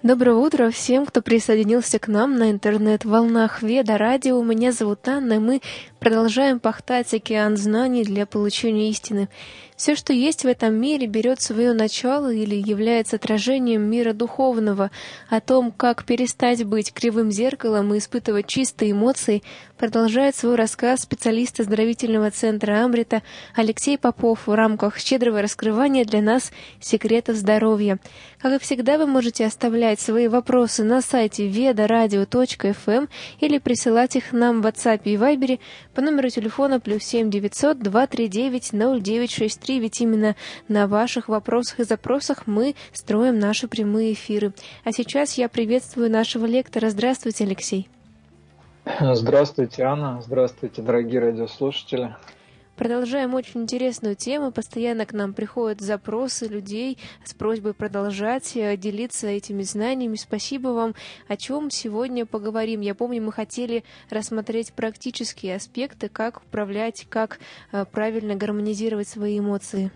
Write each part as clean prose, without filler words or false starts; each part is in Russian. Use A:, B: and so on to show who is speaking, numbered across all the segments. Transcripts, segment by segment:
A: Доброе утро всем, кто присоединился к нам на интернет-волнах Веда Радио. Меня зовут Анна, и мы продолжаем пахтать океан знаний для получения истины. Все, что есть в этом мире, берет свое начало или является отражением мира духовного. О том, как перестать быть кривым зеркалом и испытывать чистые эмоции, продолжает свой рассказ специалист оздоровительного центра Амрита Алексей Попов в рамках щедрого раскрывания для нас секретов здоровья. Как и всегда, вы можете оставлять свои вопросы на сайте vedaradio.fm или присылать их нам в WhatsApp и Viber по номеру телефона +7 900 239 0963, ведь именно на ваших вопросах и запросах мы строим наши прямые эфиры. А сейчас я приветствую нашего лектора. Здравствуйте, Алексей.
B: Здравствуйте, Анна. Здравствуйте, дорогие радиослушатели.
A: Продолжаем очень интересную тему. Постоянно к нам приходят запросы людей с просьбой продолжать делиться этими знаниями. Спасибо вам. О чем сегодня поговорим? Я помню, мы хотели рассмотреть практические аспекты, как управлять, как правильно гармонизировать свои эмоции.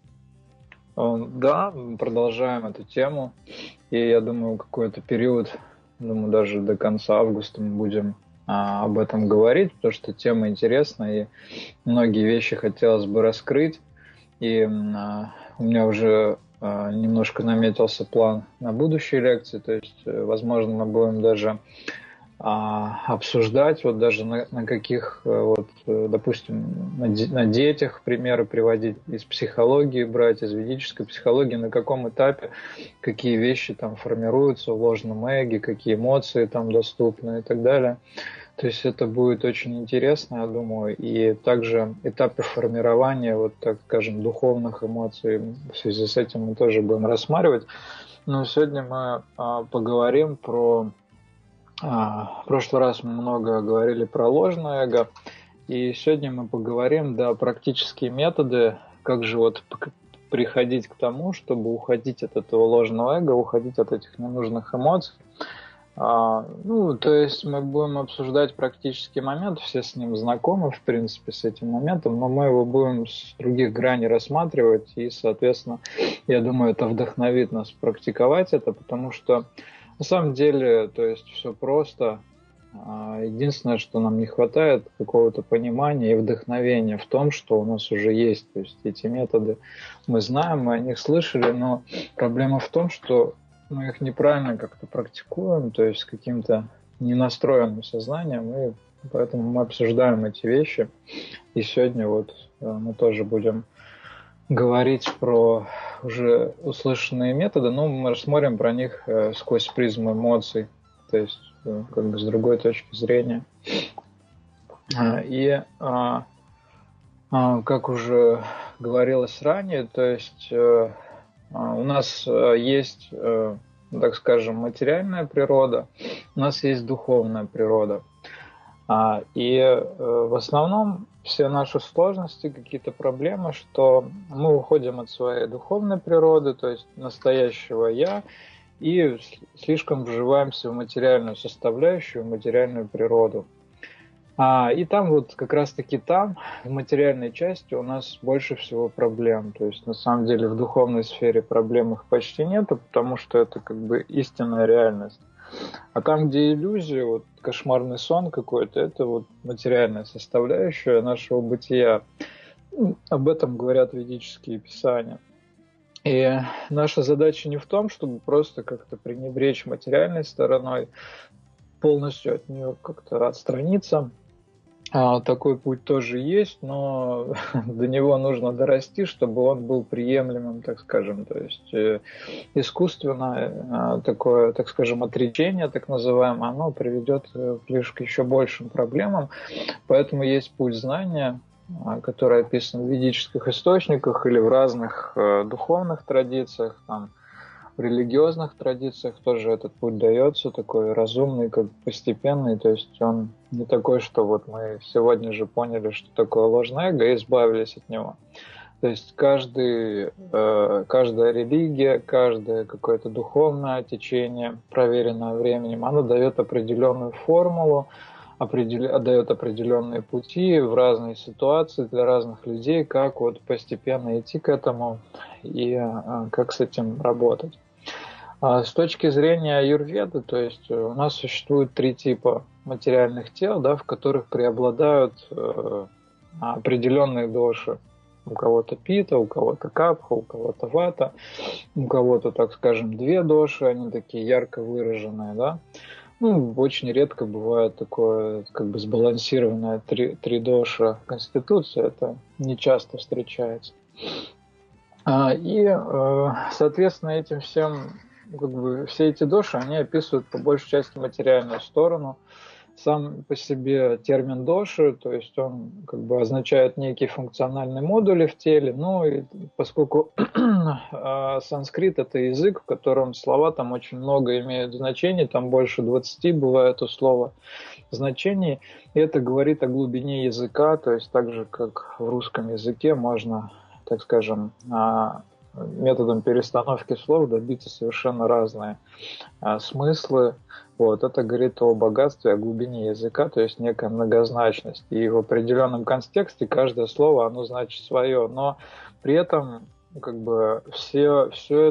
B: Да, продолжаем эту тему. И я думаю, какой-то период, даже до конца августа мы будем об этом говорить, потому что тема интересная, и многие вещи хотелось бы раскрыть. И у меня уже немножко наметился план на будущие лекции, то есть, возможно, мы будем даже обсуждать, вот даже на каких, допустим, на детях примеры приводить, из психологии брать, из ведической психологии, на каком этапе какие вещи там формируются в ложном эго, какие эмоции там доступны и так далее. То есть это будет очень интересно, я думаю, и также этапы формирования, вот так скажем, духовных эмоций в связи с этим мы тоже будем рассматривать. Но сегодня мы поговорим про... В прошлый раз мы много говорили про ложное эго, и сегодня мы поговорим, практические методы, как же вот приходить к тому, чтобы уходить от этого ложного эго, уходить от этих ненужных эмоций. То есть мы будем обсуждать практический момент, все с ним знакомы, в принципе, с этим моментом, но мы его будем с других граней рассматривать, и, соответственно, я думаю, это вдохновит нас практиковать это, потому что на самом деле, то есть все просто. Единственное, что нам не хватает какого-то понимания и вдохновения в том, что у нас уже есть. То есть эти методы мы знаем, мы о них слышали, но проблема в том, что мы их неправильно как-то практикуем, то есть с каким-то ненастроенным сознанием, и поэтому мы обсуждаем эти вещи. И сегодня мы тоже будем говорить про уже услышанные методы, но мы рассмотрим про них сквозь призму эмоций, то есть как бы с другой точки зрения. И как уже говорилось ранее, то есть у нас есть, так скажем, материальная природа, у нас есть духовная природа. И в основном все наши сложности, какие-то проблемы, что мы уходим от своей духовной природы, то есть настоящего «я», и слишком вживаемся в материальную составляющую, в материальную природу. И там как раз-таки там, в материальной части, у нас больше всего проблем. То есть на самом деле в духовной сфере проблем их почти нету, потому что это как бы истинная реальность. А там, где иллюзия, кошмарный сон какой-то, это материальная составляющая нашего бытия. Об этом говорят ведические писания. И наша задача не в том, чтобы просто как-то пренебречь материальной стороной, полностью от нее как-то отстраниться. Такой путь тоже есть, но до него нужно дорасти, чтобы он был приемлемым, так скажем. То есть искусственное такое, так скажем, отречение, так называемое, оно приведет лишь к еще большим проблемам. Поэтому есть путь знания, который описан в ведических источниках или в разных духовных традициях, в религиозных традициях тоже этот путь дается, такой разумный, как постепенный, то есть он не такой, что мы сегодня же поняли, что такое ложное эго, и избавились от него. То есть каждая религия, каждое какое-то духовное течение, проверенное временем, оно дает определенную формулу, дает определенные пути в разные ситуации для разных людей, как постепенно идти к этому и как с этим работать. С точки зрения аюрведы, то есть у нас существует 3 типа материальных тел, да, в которых преобладают определенные доши. У кого-то пита, у кого-то капха, у кого-то вата, у кого-то, так скажем, 2 доши, они такие ярко выраженные, да. Ну, очень редко бывает такое, как бы сбалансированное 3 доши конституции, это не часто встречается. Соответственно, этим всем, как бы, все эти доши, они описывают по большей части материальную сторону. Сам по себе термин доши, то есть он как бы означает некие функциональные модули в теле, ну и поскольку санскрит это язык, в котором слова там очень много имеют значений, там больше 20 бывает у слова значений, и это говорит о глубине языка, то есть так же, как в русском языке можно, так скажем, методом перестановки слов добиться совершенно разные смыслы. Вот, это говорит о богатстве, о глубине языка, то есть некая многозначность. И в определенном контексте каждое слово, оно значит свое, но при этом как бы все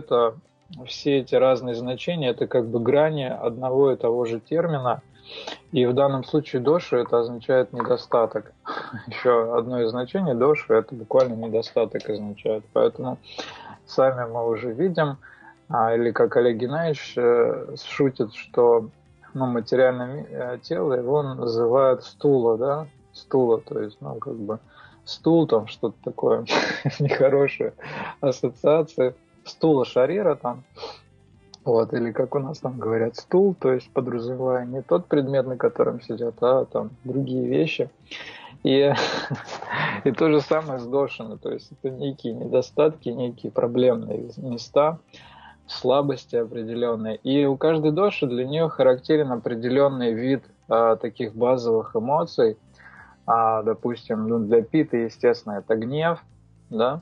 B: эти разные значения, это как бы грани одного и того же термина. И в данном случае доши это означает недостаток. Еще одно из значений доши это буквально недостаток означает. Поэтому сами мы уже видим, или как Олег Геннадьевич шутит, что материальное тело его называют стула, да, стула, то есть, как бы стул, там что-то такое нехорошее ассоциации, стула шарира там, вот, или как у нас там говорят, стул, то есть подразумевая не тот предмет, на котором сидят, а там другие вещи. И то же самое с дошами, то есть это некие недостатки, некие проблемные места, слабости определенные. И у каждой доши для нее характерен определенный вид таких базовых эмоций. Допустим, для питы, естественно, это гнев, да?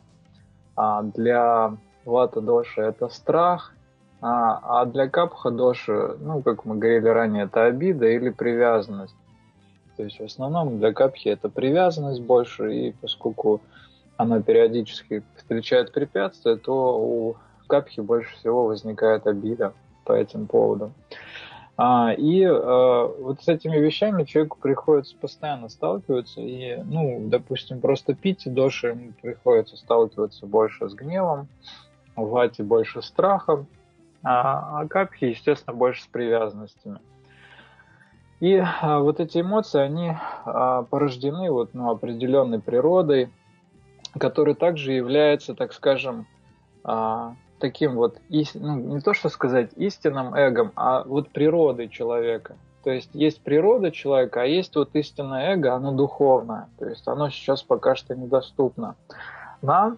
B: Для вата доши это страх, а для капха доши, как мы говорили ранее, это обида или привязанность. То есть в основном для капхи это привязанность больше, и поскольку она периодически встречает препятствия, то у капхи больше всего возникает обида по этим поводам. Вот с этими вещами человеку приходится постоянно сталкиваться, и, допустим, просто пите доши ему приходится сталкиваться больше с гневом, в вате больше с страхом, а капхи, естественно, больше с привязанностями. И вот эти эмоции, они порождены определенной природой, которая также является, так скажем, таким не то что сказать истинным эгом, а вот природой человека. То есть природа человека, а есть истинное эго, оно духовное. То есть оно сейчас пока что недоступно нам.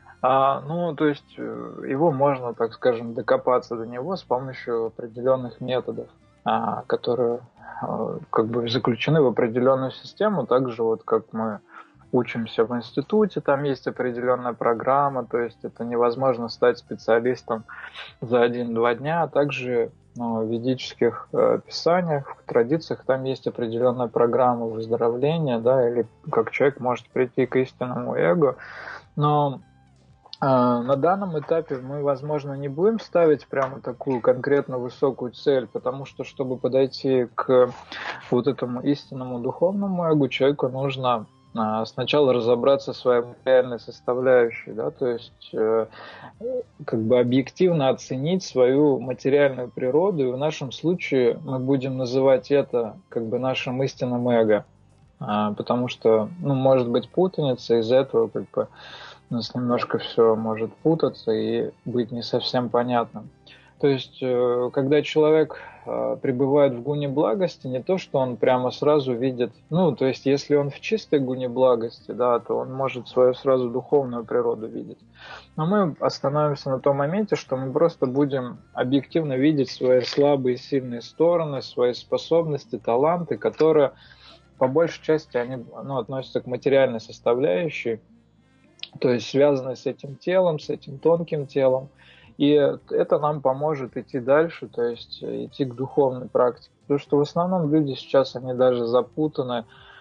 B: То есть его можно, так скажем, докопаться до него с помощью определенных методов, которые как бы заключены в определенную систему, так же как мы учимся в институте, там есть определенная программа, то есть это невозможно стать специалистом за 1-2 дня, а также в ведических писаниях, в традициях там есть определенная программа выздоровления, да, или как человек может прийти к истинному эго, но на данном этапе мы, возможно, не будем ставить прямо такую конкретно высокую цель, потому что, чтобы подойти к этому истинному духовному эго, человеку нужно сначала разобраться в своей материальной составляющей, да, то есть как бы объективно оценить свою материальную природу, и в нашем случае мы будем называть это как бы нашим истинным эго, потому что, может быть путаница, из-за этого как бы у нас немножко все может путаться и быть не совсем понятным. То есть, когда человек пребывает в гуне благости, не то, что он прямо сразу видит, то есть, если он в чистой гуне благости, да, то он может свою сразу духовную природу видеть. Но мы остановимся на том моменте, что мы просто будем объективно видеть свои слабые и сильные стороны, свои способности, таланты, которые по большей части они относятся к материальной составляющей, то есть связаны с этим телом, с этим тонким телом. И это нам поможет идти дальше, то есть идти к духовной практике. Потому что в основном люди сейчас, они даже запутаны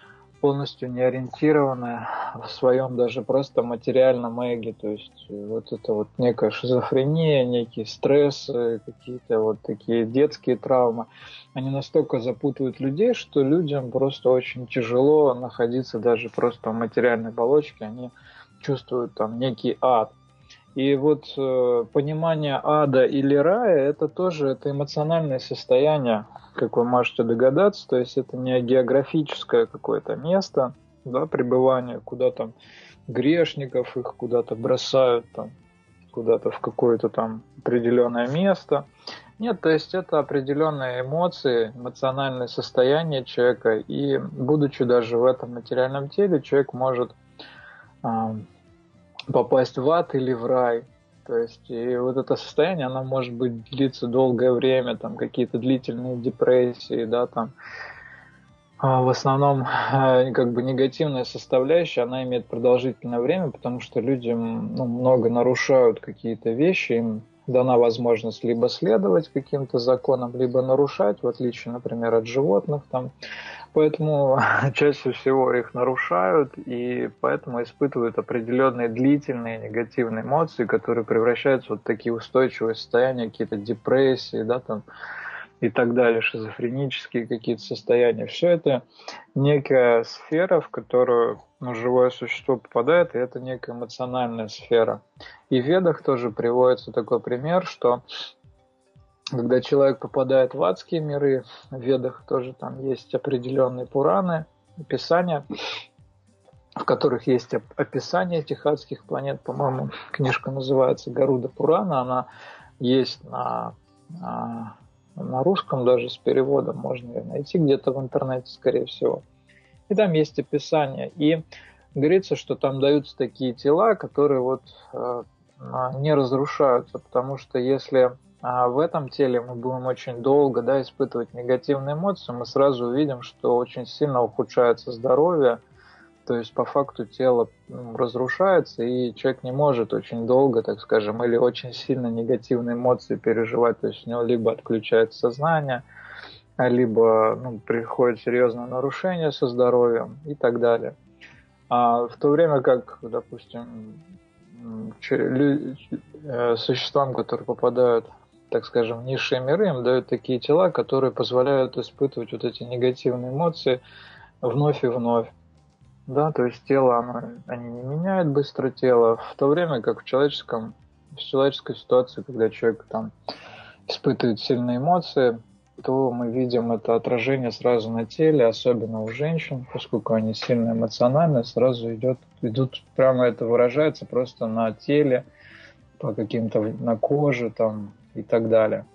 B: полностью не ориентированы в своем даже просто материальном эго. То есть вот это вот некая шизофрения, некие стрессы, какие-то вот такие детские травмы, они настолько запутывают людей, что людям просто очень тяжело находиться даже просто в материальной оболочке. Они чувствуют там некий ад. И вот понимание ада или рая, это тоже это эмоциональное состояние, как вы можете догадаться, то есть это не географическое какое-то место, да, пребывания, куда там грешников их куда-то бросают, там, куда-то в какое-то там определенное место. Нет, то есть это определенные эмоции, эмоциональное состояние человека, и будучи даже в этом материальном теле, человек может попасть в ад или в рай. То есть и вот это состояние, оно может быть длиться долгое время, там какие-то длительные депрессии, да, там. В основном как бы негативная составляющая, она имеет продолжительное время, потому что люди много нарушают какие-то вещи, им дана возможность либо следовать каким-то законам, либо нарушать, в отличие, например, от животных. Там. Поэтому чаще всего их нарушают, и поэтому испытывают определенные длительные негативные эмоции, которые превращаются в вот такие устойчивые состояния, какие-то депрессии, да, там, и так далее, шизофренические какие-то состояния. Все это некая сфера, в которую живое существо попадает, и это некая эмоциональная сфера. И в Ведах тоже приводится такой пример, что когда человек попадает в адские миры, в Ведах тоже там есть определенные Пураны, описания, в которых есть описание этих адских планет. По-моему, книжка называется «Гаруда Пурана», она есть на русском даже с переводом, можно ее найти где-то в интернете, скорее всего. И там есть описание. И говорится, что там даются такие тела, которые вот не разрушаются, потому что если в этом теле мы будем очень долго, да, испытывать негативные эмоции, мы сразу увидим, что очень сильно ухудшается здоровье, то есть по факту тело разрушается, и человек не может очень долго, так скажем, или очень сильно негативные эмоции переживать, то есть у него либо отключается сознание, либо приходит серьезное нарушение со здоровьем и так далее. А в то время как, допустим, существам, которые попадают, так скажем, в низшие миры, им дают такие тела, которые позволяют испытывать вот эти негативные эмоции вновь и вновь. Да, то есть тело, они не меняют быстро тело, в то время как в человеческой ситуации, когда человек там испытывает сильные эмоции, то мы видим это отражение сразу на теле, особенно у женщин, поскольку они сильно эмоциональны, сразу идут, прямо это выражается просто на теле, по каким-то, на коже там и так далее.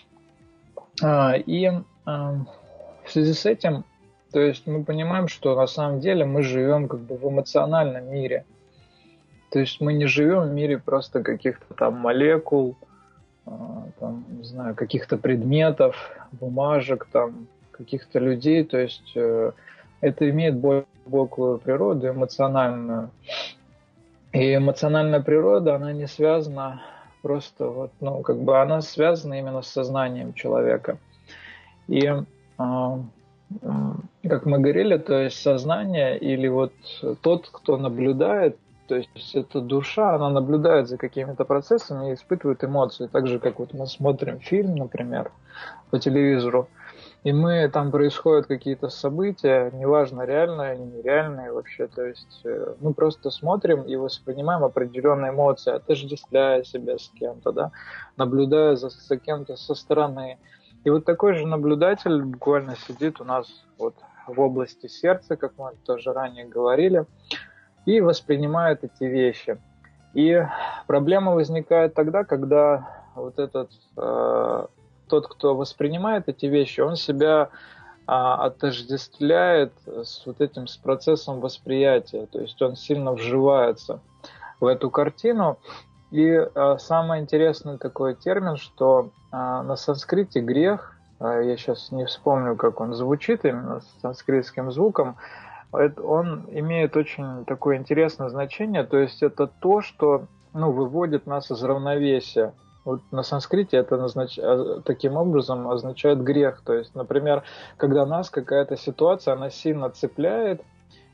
B: И в связи с этим, то есть мы понимаем, что на самом деле мы живем как бы в эмоциональном мире. То есть мы не живем в мире просто каких-то там молекул, там, не знаю, каких-то предметов, бумажек, там, каких-то людей. То есть это имеет более глубокую природу, эмоциональную. И эмоциональная природа, она не связана просто вот, она связана именно с сознанием человека. И как мы говорили, то есть сознание или вот тот, кто наблюдает, то есть эта душа, она наблюдает за какими-то процессами и испытывает эмоции, так же, как вот мы смотрим фильм, например, по телевизору, и там происходят какие-то события, неважно, реальные или нереальные вообще, то есть мы просто смотрим и воспринимаем определенные эмоции, отождествляя себя с кем-то, да, наблюдая за кем-то со стороны. И вот такой же наблюдатель буквально сидит у нас вот в области сердца, как мы тоже ранее говорили, и воспринимает эти вещи. И проблема возникает тогда, когда вот этот тот, кто воспринимает эти вещи, он себя отождествляет с вот этим с процессом восприятия, то есть он сильно вживается в эту картину. И самый интересный такой термин, что на санскрите грех, я сейчас не вспомню, как он звучит именно с санскритским звуком, он имеет очень такое интересное значение, то есть это то, что выводит нас из равновесия. Вот на санскрите это таким образом означает грех. То есть, например, когда нас какая-то ситуация, она сильно цепляет,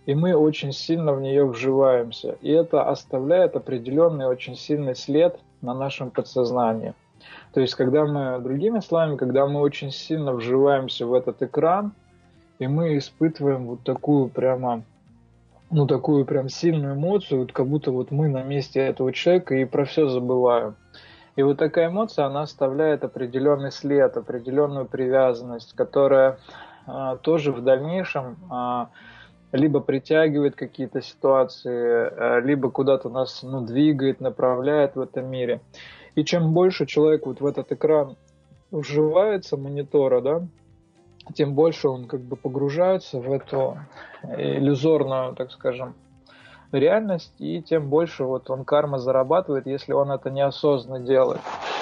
B: и мы очень сильно в нее вживаемся. И это оставляет определенный очень сильный след на нашем подсознании. То есть, когда мы, другими словами, когда мы очень сильно вживаемся в этот экран, и мы испытываем вот такую прямо, ну, такую прям сильную эмоцию, вот как будто вот мы на месте этого человека и про все забываем. И вот такая эмоция, она оставляет определенный след, определенную привязанность, которая тоже в дальнейшем либо притягивает какие-то ситуации, либо куда-то нас двигает, направляет в этом мире. И чем больше человек вот в этот экран вживается монитора, да, тем больше он как бы погружается в эту иллюзорную, так скажем, реальность, и тем больше вот он карма зарабатывает, если он это неосознанно делает.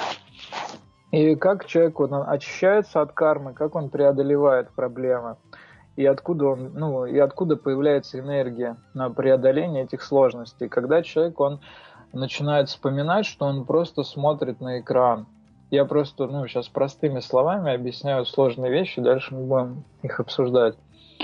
B: И как человек вот, он очищается от кармы, как он преодолевает проблемы, и откуда он, ну, и откуда появляется энергия на преодоление этих сложностей. Когда человек, он начинает вспоминать, что он просто смотрит на экран. Я просто, сейчас простыми словами объясняю сложные вещи, дальше мы будем их обсуждать.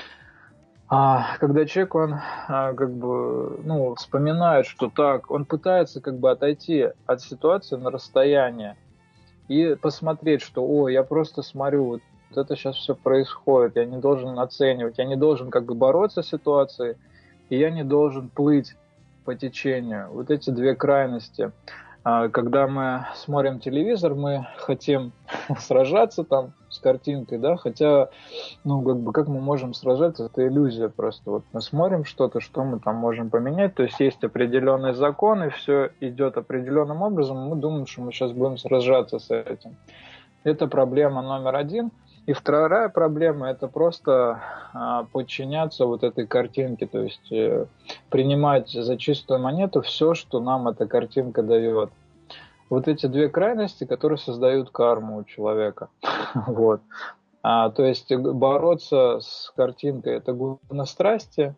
B: Когда человек, он как бы, вспоминает, что так, он пытается как бы отойти от ситуации на расстояние и посмотреть, что, я просто смотрю, вот это сейчас все происходит, я не должен оценивать, я не должен как бы бороться с ситуацией, и я не должен плыть по течению. Вот эти две крайности. Когда мы смотрим телевизор, мы хотим сражаться там с картинкой, да, хотя, как мы можем сражаться, это иллюзия просто. Вот мы смотрим что-то, что мы там можем поменять, то есть есть определенный закон, и все идет определенным образом, мы думаем, что мы сейчас будем сражаться с этим. Это проблема номер один. И вторая проблема – это просто подчиняться вот этой картинке, то есть принимать за чистую монету все, что нам эта картинка дает. Вот эти две крайности, которые создают карму у человека. Вот. То есть бороться с картинкой – это гуна-страсти,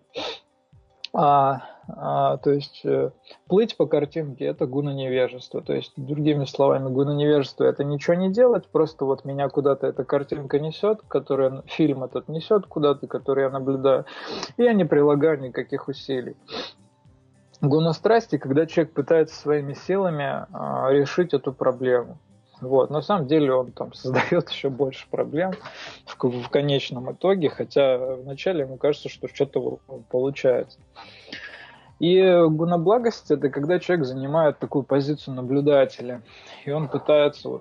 B: то есть плыть по картинке – это гуна-невежество. То есть, другими словами, гуна-невежество – это ничего не делать, просто вот меня куда-то эта картинка несет, фильм этот несет куда-то, который я наблюдаю, и я не прилагаю никаких усилий. Гуна-страсти, когда человек пытается своими силами решить эту проблему. Вот. На самом деле он там создает еще больше проблем в конечном итоге, хотя вначале ему кажется, что что-то получается. И гуна-благость – это когда человек занимает такую позицию наблюдателя, и он пытается,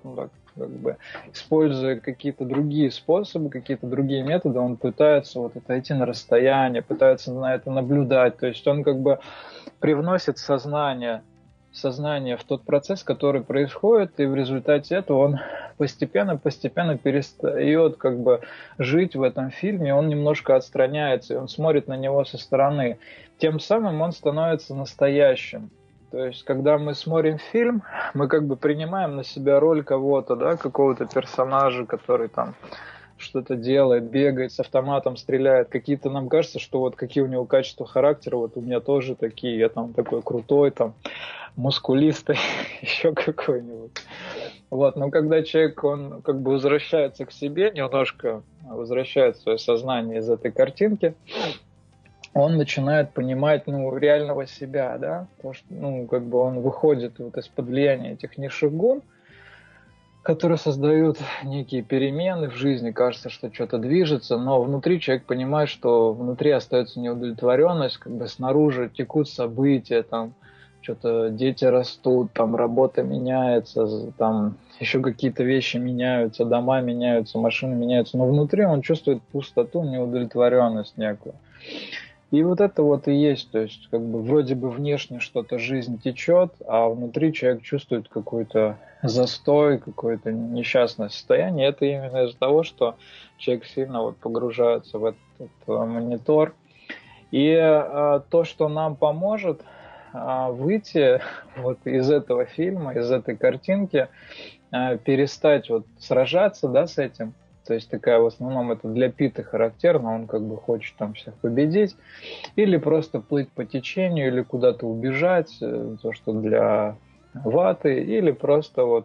B: используя какие-то другие способы, какие-то другие методы, он пытается отойти на расстояние, пытается на это наблюдать, то есть он как бы привносит сознание в тот процесс, который происходит, и в результате этого он постепенно перестает как бы жить в этом фильме, он немножко отстраняется, и он смотрит на него со стороны. Тем самым он становится настоящим. То есть, когда мы смотрим фильм, мы как бы принимаем на себя роль кого-то, да, какого-то персонажа, который там что-то делает, бегает, с автоматом стреляет. Какие-то нам кажется, что вот какие у него качества характера, вот у меня тоже такие, я там такой крутой, там, мускулистый, еще какой-нибудь. Вот, но когда человек, он как бы возвращается к себе, немножко возвращает свое сознание из этой картинки, он начинает понимать, реального себя, да, то, что, он выходит вот из-под влияния этих низших гун, которые создают некие перемены в жизни, кажется, что что-то движется, но внутри человек понимает, что внутри остается неудовлетворенность, как бы снаружи текут события, там что-то дети растут, там работа меняется, там еще какие-то вещи меняются, дома меняются, машины меняются, но внутри он чувствует пустоту, неудовлетворенность некую. И вот это вот и есть, то есть как бы вроде бы внешне что-то, жизнь течет, а внутри человек чувствует какой-то застой, какое-то несчастное состояние. Это именно из-за того, что человек сильно погружается в этот монитор. И то, что нам поможет выйти из этого фильма, из этой картинки, перестать сражаться, да, с этим. То есть такая в основном это для Пита характерно, он как бы хочет там всех победить, или просто плыть по течению, или куда-то убежать, то, что для ваты, или просто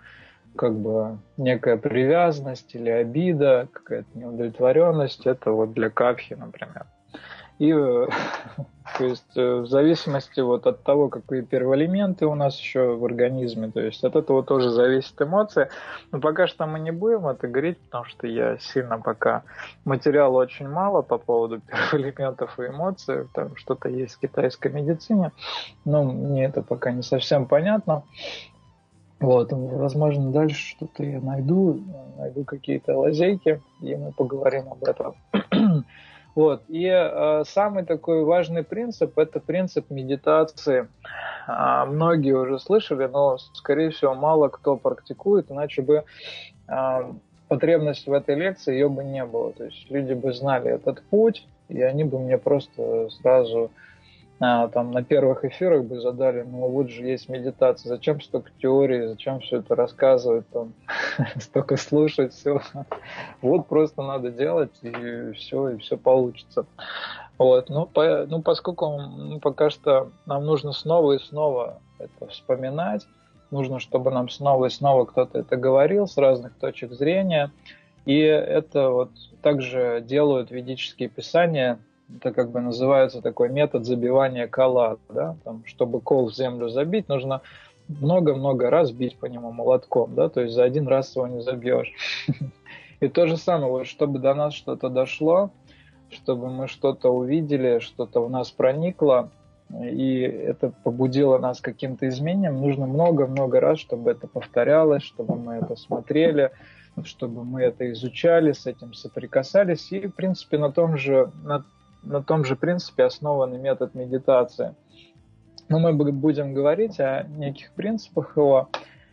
B: некая привязанность или обида, какая-то неудовлетворенность, это для капхи, например. И то есть в зависимости вот от того, какие первоэлементы у нас еще в организме, то есть от этого тоже зависит эмоция. Но пока что мы не будем это говорить, потому что я сильно пока материала очень мало по поводу первоэлементов и эмоций. Там что-то есть в китайской медицине, но мне это пока не совсем понятно. Вот, возможно, дальше что-то я найду какие-то лазейки, и мы поговорим об этом. Вот. И самый такой важный принцип – это принцип медитации. Многие уже слышали, но, скорее всего, мало кто практикует, иначе бы потребность в этой лекции ее бы не было. То есть люди бы знали этот путь, и они бы мне просто сразу там на первых эфирах бы задали: ну вот же есть медитация, зачем столько теорий, зачем все это рассказывать, там, столько слушать, все. Вот просто надо делать, и все получится. Вот. Поскольку пока что нам нужно снова и снова это вспоминать, нужно, чтобы нам снова и снова кто-то это говорил с разных точек зрения, и это вот также делают ведические писания. Это как бы называется такой метод забивания кола, да? Там, чтобы кол в землю забить, нужно много-много раз бить по нему молотком, да? То есть за один раз его не забьешь. И то же самое, вот, чтобы до нас что-то дошло, чтобы мы что-то увидели, что-то в нас проникло, и это побудило нас к каким-то изменениям, нужно много-много раз, чтобы это повторялось, чтобы мы это смотрели, чтобы мы это изучали, с этим соприкасались. И, в принципе, на том же принципе основан метод медитации. Но мы будем говорить о неких принципах его.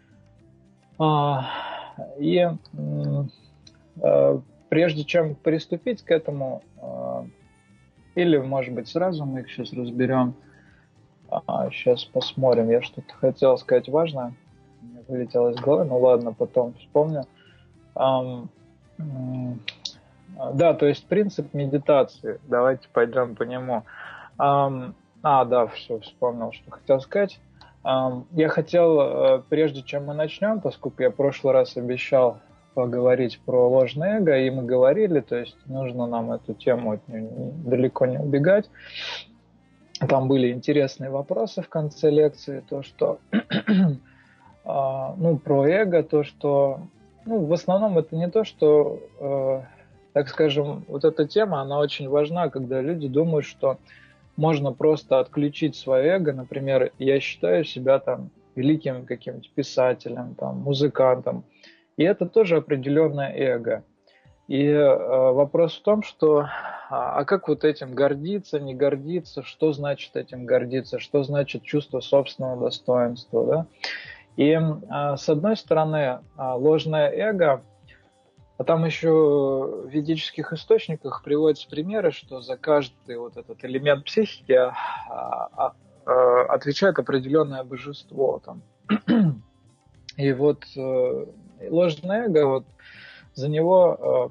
B: И прежде чем приступить к этому, или, может быть, сразу мы их сейчас разберем, сейчас посмотрим. Я что-то хотел сказать важное, мне вылетело из головы, ну ладно, потом вспомню. Да, то есть принцип медитации. Давайте пойдем по нему. Да, все, вспомнил, что хотел сказать. Я хотел, прежде чем мы начнем, поскольку я в прошлый раз обещал поговорить про ложное эго, и мы говорили, то есть нужно нам эту тему далеко не убегать. Там были интересные вопросы в конце лекции, то, что про эго, то, что в основном это не то, что так скажем, вот эта тема, она очень важна, когда люди думают, что можно просто отключить свое эго. Например, я считаю себя там великим каким-нибудь писателем, там, музыкантом. И это тоже определенное эго. И вопрос в том, что как вот этим гордиться, не гордиться, что значит этим гордиться, что значит чувство собственного достоинства. Да? И с одной стороны, ложное эго, а там еще в ведических источниках приводятся примеры, что за каждый вот этот элемент психики отвечает определенное божество. Там. И вот ложное эго, вот, за него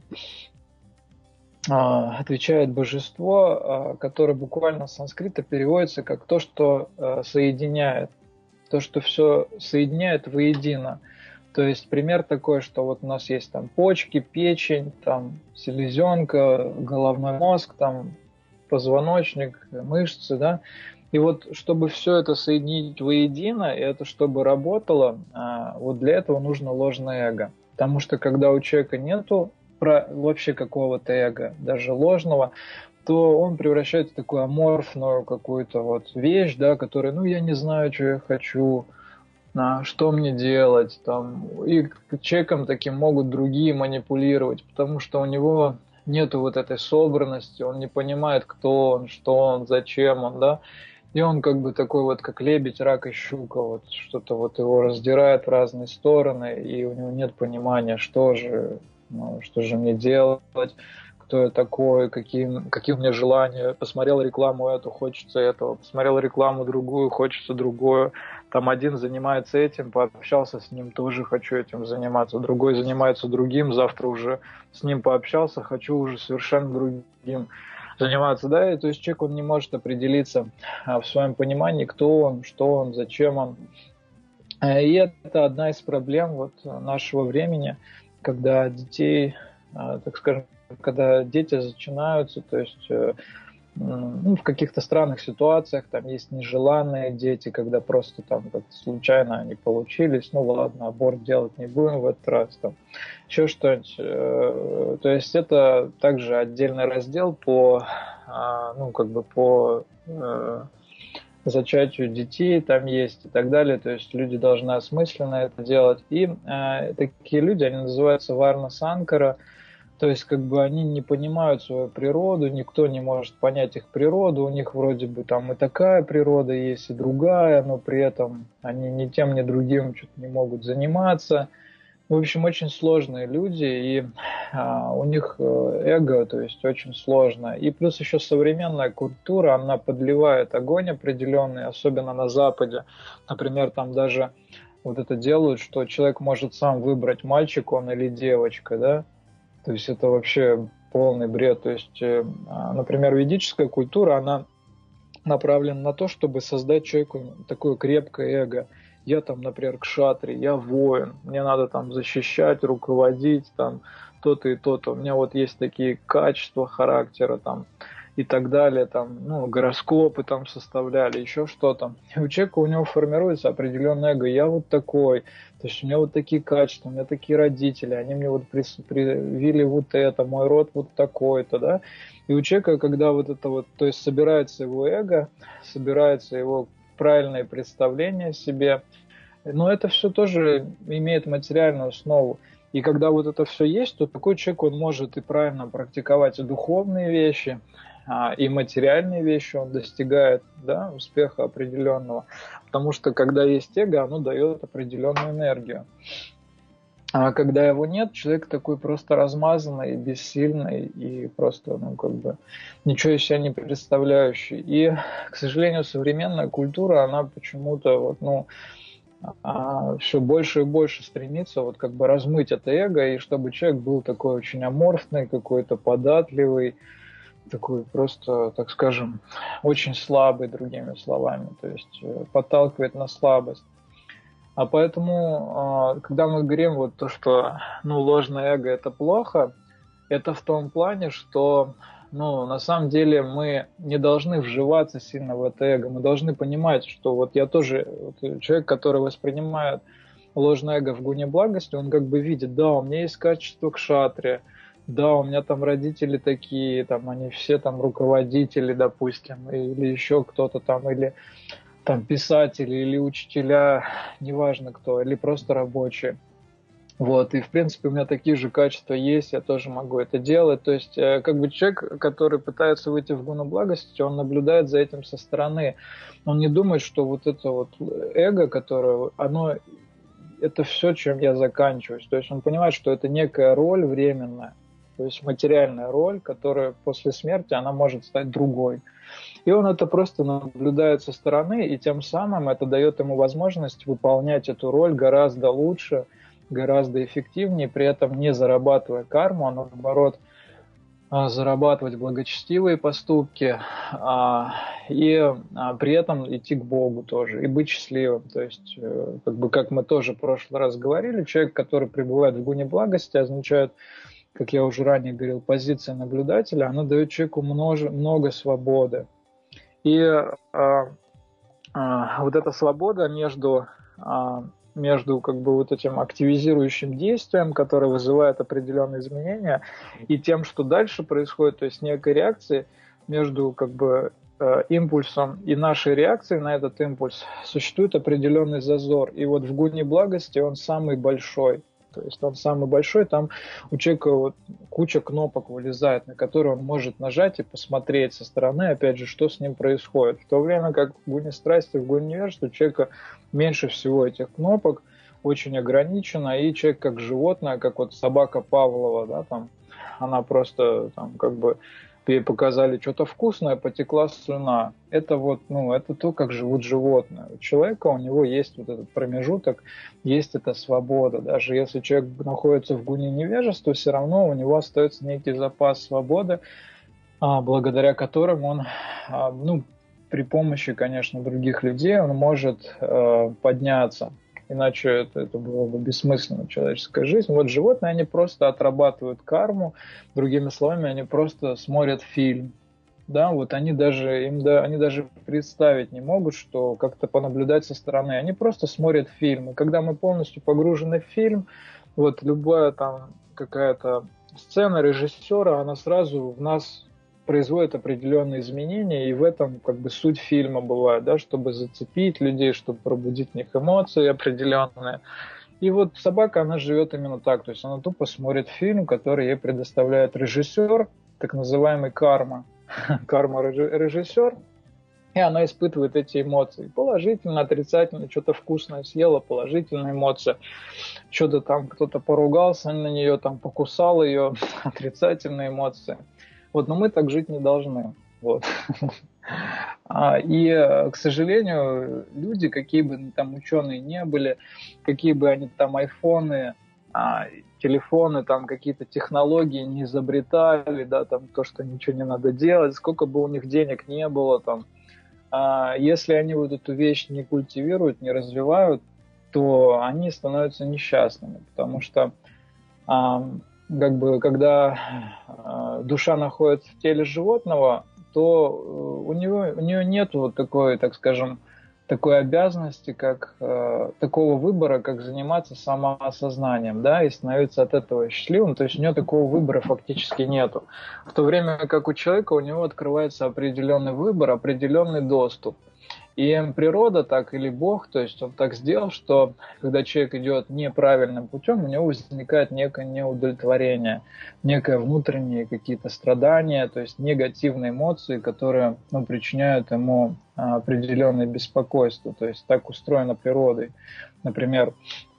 B: отвечает божество, которое буквально с санскрита переводится как то, что соединяет, то, что все соединяет воедино. То есть пример такой, что вот у нас есть там почки, печень, там селезенка, головной мозг, там позвоночник, мышцы, да. И вот чтобы все это соединить воедино, и это чтобы работало, вот для этого нужно ложное эго. Потому что когда у человека нету вообще какого-то эго, даже ложного, то он превращается в такую аморфную какую-то вот вещь, да, которая, я не знаю, что я хочу, что мне делать, там, и человеком таким могут другие манипулировать, потому что у него нету вот этой собранности, он не понимает, кто он, что он, зачем он, да, и он как бы такой вот, как лебедь, рак и щука, вот что-то вот его раздирает в разные стороны, и у него нет понимания, что же мне делать, кто я такой, какие у меня желания. Посмотрел рекламу эту, хочется этого. Посмотрел рекламу другую, хочется другое. Там один занимается этим, пообщался с ним, тоже хочу этим заниматься. Другой занимается другим, завтра уже с ним пообщался, хочу уже совершенно другим заниматься. Да? И, то есть человек, он не может определиться в своем понимании, кто он, что он, зачем он. И это одна из проблем вот нашего времени, когда детей, так скажем, когда дети начинаются, то есть ну, в каких-то странных ситуациях там есть нежеланные дети, когда просто там как-то случайно они получились, ну ладно, аборт делать не будем в этот раз, там еще что-нибудь. То есть это также отдельный раздел по, ну, как бы по зачатию детей там есть и так далее, то есть люди должны осмысленно это делать. И такие люди, они называются варна санкара, то есть как бы они не понимают свою природу, никто не может понять их природу, у них вроде бы там и такая природа есть, и другая, но при этом они ни тем, ни другим что-то не могут заниматься. В общем, очень сложные люди, и у них эго, то есть очень сложно. И плюс еще современная культура, она подливает огонь определенный, особенно на Западе. Например, там даже вот это делают, что человек может сам выбрать, мальчик он или девочка, да? То есть это вообще полный бред. То есть, например, ведическая культура, она направлена на то, чтобы создать человеку такое крепкое эго. Я там, например, кшатри, я воин, мне надо там защищать, руководить, там то-то и то-то. У меня вот есть такие качества характера там и так далее, там, ну, гороскопы там составляли, еще что-то. И у человека, у него формируется определенное эго. Я вот такой, то есть у меня вот такие качества, у меня такие родители, они мне вот привили вот это, мой род вот такой-то, да. И у человека, когда вот это вот, то есть собирается его эго, собирается его правильное представление о себе, но это все тоже имеет материальную основу. И когда вот это все есть, то такой человек, он может и правильно практиковать и духовные вещи, и материальные вещи, он достигает, да, успеха определенного. Потому что когда есть эго, оно дает определенную энергию. А когда его нет, человек такой просто размазанный, бессильный и просто, ну, как бы ничего из себя не представляющий. И, к сожалению, современная культура, она почему-то вот, ну, все больше и больше стремится вот как бы размыть это эго, и чтобы человек был такой очень аморфный, какой-то податливый, такой просто, так скажем, очень слабый, другими словами, то есть подталкивает на слабость. А поэтому, когда мы говорим вот то, что, ну, ложное эго – это плохо, это в том плане, что, ну, на самом деле мы не должны вживаться сильно в это эго. Мы должны понимать, что вот я тоже вот, человек, который воспринимает ложное эго в гуне благости, он как бы видит, да, у меня есть качество кшатрия, да, у меня там родители такие, там они все там руководители, допустим, или еще кто-то там, или там писатели, или учителя, неважно кто, или просто рабочие. Вот, и в принципе у меня такие же качества есть, я тоже могу это делать. То есть, как бы человек, который пытается выйти в гуну благости, он наблюдает за этим со стороны. Он не думает, что вот это вот эго, которое, оно, это все, чем я заканчиваюсь. То есть он понимает, что это некая роль временная, то есть материальная роль, которая после смерти, она может стать другой. И он это просто наблюдает со стороны, и тем самым это дает ему возможность выполнять эту роль гораздо лучше, гораздо эффективнее, при этом не зарабатывая карму, а наоборот зарабатывать благочестивые поступки и при этом идти к Богу тоже и быть счастливым. То есть, как бы, как мы тоже в прошлый раз говорили, человек, который пребывает в гуне благости, означает, как я уже ранее говорил, позиция наблюдателя, она дает человеку много свободы. И вот эта свобода между как бы вот этим активизирующим действием, которое вызывает определенные изменения, и тем, что дальше происходит, то есть некой реакции между как бы импульсом и нашей реакцией на этот импульс существует определенный зазор. И вот в гуне благости он самый большой. То есть он самый большой, там у человека вот куча кнопок вылезает, на которые он может нажать и посмотреть со стороны, опять же, что с ним происходит. В то время как в гуне страсти, в гуне невежества у человека меньше всего этих кнопок, очень ограничено, и человек как животное, как вот собака Павлова, да, там, она просто там как бы ей показали что-то вкусное, потекла слюна. Это вот, ну, это то, как живут животные. У человека, у него есть вот этот промежуток, есть эта свобода. Даже если человек находится в гуне невежества, все равно у него остается некий запас свободы, благодаря которым он, ну, при помощи, конечно, других людей, он может подняться. Иначе это было бы бессмысленно, человеческая жизнь. Вот животные, они просто отрабатывают карму, другими словами, они просто смотрят фильм. да, вот они даже представить не могут, что как-то понаблюдать со стороны. Они просто смотрят фильм. И когда мы полностью погружены в фильм, вот любая там какая-то сцена режиссера, она сразу в нас производит определенные изменения, и в этом как бы суть фильма бывает, да, чтобы зацепить людей, чтобы пробудить в них эмоции определенные. И вот собака, она живет именно так, то есть она тупо смотрит фильм, который ей предоставляет режиссер, так называемый карма, карма-режиссер, и она испытывает эти эмоции. Положительно, отрицательно, что-то вкусное съела, положительная эмоция. Что-то там кто-то поругался на нее, там покусал ее, отрицательные эмоции. Вот, но мы так жить не должны. Вот. И, к сожалению, люди, какие бы там ученые не были, какие бы они там айфоны, телефоны, там какие-то технологии не изобретали, да, там то, что ничего не надо делать, сколько бы у них денег не было, там, если они вот эту вещь не культивируют, не развивают, то они становятся несчастными, потому что как бы, когда душа находится в теле животного, то у нее нет вот такой, так скажем, такой обязанности, как такого выбора, как заниматься самоосознанием, да, и становиться от этого счастливым. То есть у нее такого выбора фактически нету. В то время как у человека, у него открывается определенный выбор, определенный доступ. И природа так или Бог, то есть он так сделал, что когда человек идет неправильным путем, у него возникает некое неудовлетворение, некое внутренние какие-то страдания, то есть негативные эмоции, которые причиняют ему определенное беспокойство. То есть так устроена природой. Например,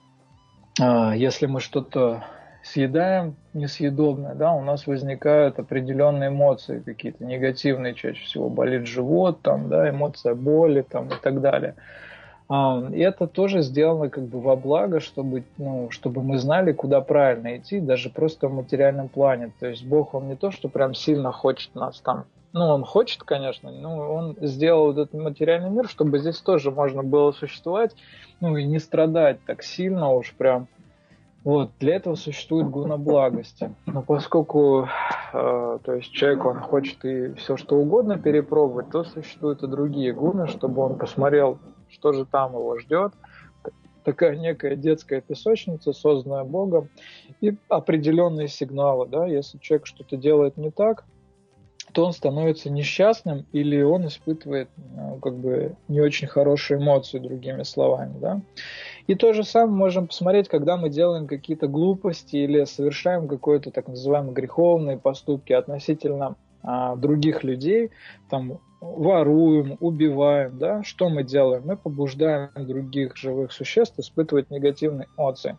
B: если мы что-то съедаем несъедобное, да, у нас возникают определенные эмоции какие-то негативные, чаще всего болит живот, там, да, эмоция боли там, и так далее. И это тоже сделано как бы во благо, чтобы мы знали, куда правильно идти, даже просто в материальном плане. То есть Бог, Он не то, что прям сильно хочет нас там, Он хочет, конечно, но Он сделал этот материальный мир, чтобы здесь тоже можно было существовать, и не страдать так сильно уж прям. Вот, для этого существует гуна благости. Но поскольку то есть человек, он хочет и все что угодно перепробовать, то существуют и другие гуны, чтобы он посмотрел, что же там его ждет. Такая некая детская песочница, созданная Богом, и определенные сигналы. Да? Если человек что-то делает не так, то он становится несчастным или он испытывает как бы не очень хорошие эмоции, другими словами. Да? И то же самое можем посмотреть, когда мы делаем какие-то глупости или совершаем какие-то так называемые греховные поступки относительно других людей, там, воруем, убиваем, да? Что мы делаем? Мы побуждаем других живых существ испытывать негативные эмоции.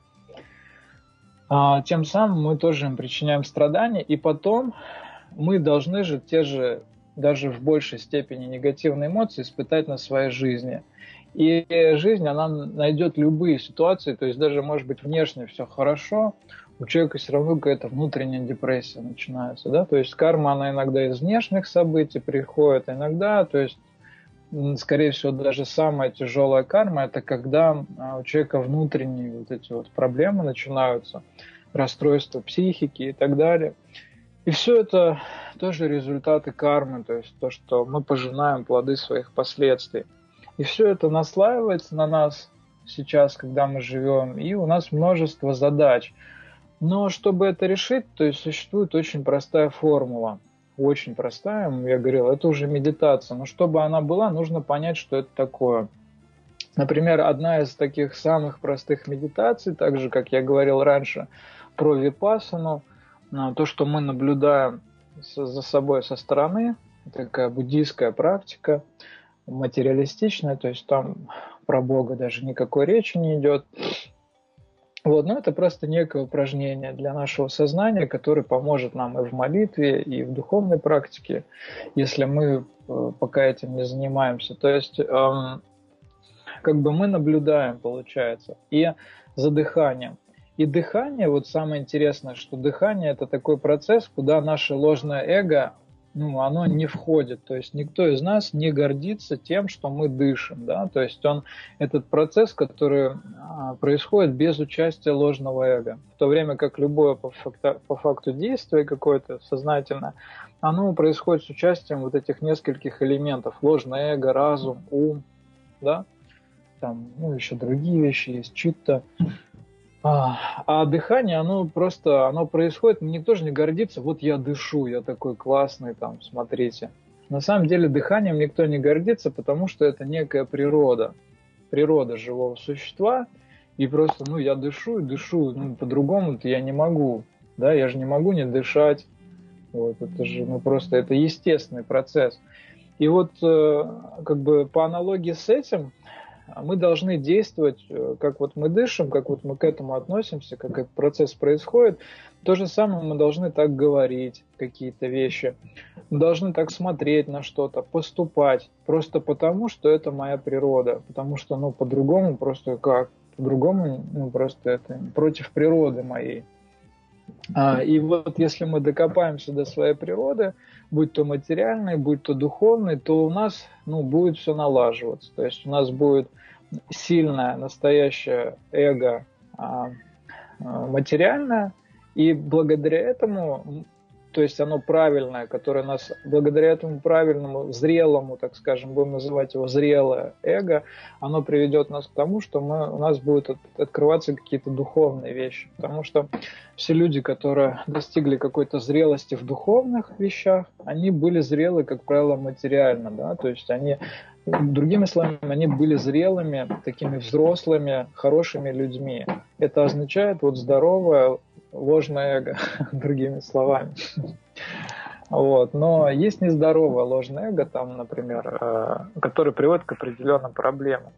B: Тем самым мы тоже им причиняем страдания, и потом мы должны же те же, даже в большей степени негативные эмоции испытать на своей жизни. И жизнь, она найдет любые ситуации, то есть даже, может быть, внешне все хорошо, у человека все равно какая-то внутренняя депрессия начинается, да, то есть карма, она иногда из внешних событий приходит, иногда, то есть, скорее всего, даже самая тяжелая карма, это когда у человека внутренние вот эти вот проблемы начинаются, расстройства психики и так далее. И все это тоже результаты кармы, то есть то, что мы пожинаем плоды своих последствий. И все это наслаивается на нас сейчас, когда мы живем, и у нас множество задач. Но чтобы это решить, то есть существует очень простая формула. Очень простая, я говорил, это уже медитация. Но чтобы она была, нужно понять, что это такое. Например, одна из таких самых простых медитаций, так же, как я говорил раньше про випассану, то, что мы наблюдаем за собой со стороны, такая буддийская практика, материалистичная, то есть там про Бога даже никакой речи не идет. Вот, но это просто некое упражнение для нашего сознания, которое поможет нам и в молитве, и в духовной практике, если мы пока этим не занимаемся. То есть как бы мы наблюдаем, получается, и за дыханием. И дыхание, вот самое интересное, что дыхание – это такой процесс, куда наше ложное эго ну, оно не входит. То есть никто из нас не гордится тем, что мы дышим. Да? То есть этот процесс, который происходит без участия ложного эго. В то время как любое по факту действие какое-то сознательное, оно происходит с участием вот этих нескольких элементов. Ложное эго, разум, ум, да? Там, ну, еще другие вещи есть, читта. А дыхание, оно происходит, никто же не гордится, вот я дышу, я такой классный, там, смотрите. На самом деле дыханием никто не гордится, потому что это некая природа живого существа, и просто, ну, я дышу и дышу, ну, по-другому-то я не могу, да, я же не могу не дышать, вот, это же, ну, просто, это естественный процесс. И вот, как бы, по аналогии с этим, мы должны действовать, как вот мы дышим, как вот мы к этому относимся, как этот процесс происходит. То же самое мы должны так говорить какие-то вещи. Мы должны так смотреть на что-то, поступать. Просто потому, что это моя природа. Потому что, ну, по-другому просто как? По-другому, ну, просто это против природы моей. И вот если мы докопаемся до своей природы, будь то материальной, будь то духовной, то у нас, ну, будет все налаживаться. То есть у нас будет сильное, настоящее эго материальное, и благодаря этому, то есть оно правильное, которое нас, благодаря этому правильному, зрелому, так скажем, будем называть его зрелое эго, оно приведет нас к тому, что у нас будут открываться какие-то духовные вещи. Потому что все люди, которые достигли какой-то зрелости в духовных вещах, они были зрелы, как правило, материально, да, то есть они, другими словами, они были зрелыми, такими взрослыми, хорошими людьми. Это означает вот здоровое, ложное эго, другими словами. Вот. Но есть нездоровое ложное эго, там, например, которое приводит к определенным проблемам.